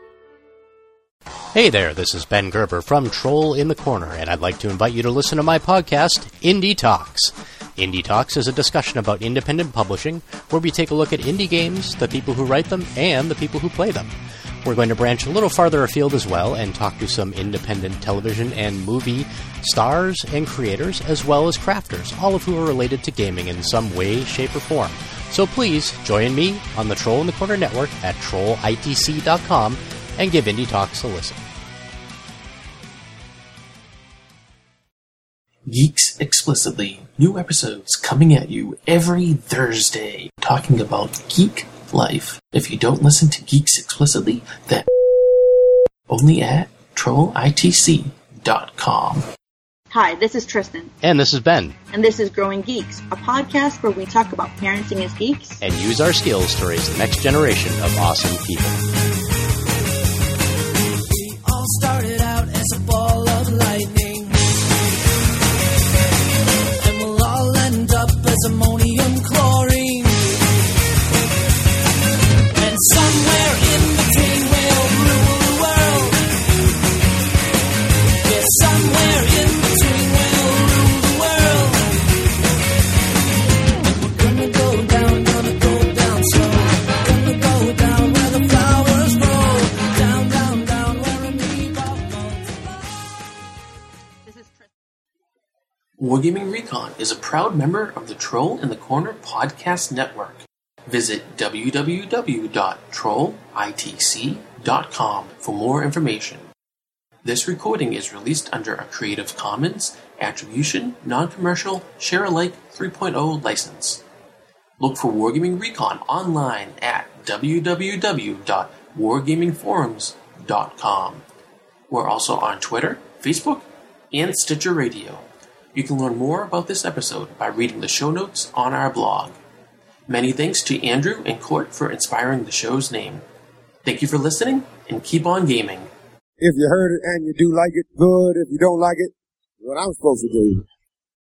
Hey there, this is Ben Gerber from Troll in the Corner, and I'd like to invite you to listen to my podcast, Indie Talks. Indie Talks is a discussion about independent publishing, where we take a look at indie games, the people who write them, and the people who play them. We're going to branch a little farther afield as well and talk to some independent television and movie stars and creators, as well as crafters, all of who are related to gaming in some way, shape, or form. So please join me on the Troll in the Corner network at troll I T C dot com and give Indie Talks a listen. Geeks Explicitly. New episodes coming at you every Thursday, talking about geek life. If you don't listen to Geeks Explicitly, then only at troll I T C dot com. Hi, this is Tristan. And this is Ben. And this is Growing Geeks, a podcast where we talk about parenting as geeks and use our skills to raise the next generation of awesome people. We all started out as a ball of lightning, and we'll all end up as ammonium chlorine. And somewhere in between we'll rule the world. Yeah, somewhere in between we'll rule the world. And we're gonna go down, gonna go down slow. Gonna go down where the flowers grow. Down, down, down where a meatball floats. This is Tristan. Wargaming Recon is a proud member of the Troll in the Corner Podcast Network. Visit w w w dot troll I T C dot com for more information. This recording is released under a Creative Commons Attribution, Non-Commercial, Share-alike three point oh license. Look for Wargaming Recon online at w w w dot wargaming forums dot com. We're also on Twitter, Facebook, and Stitcher Radio. You can learn more about this episode by reading the show notes on our blog. Many thanks to Andrew and Court for inspiring the show's name. Thank you for listening, and keep on gaming. If you heard it and you do like it, good. If you don't like it, what I'm supposed to do.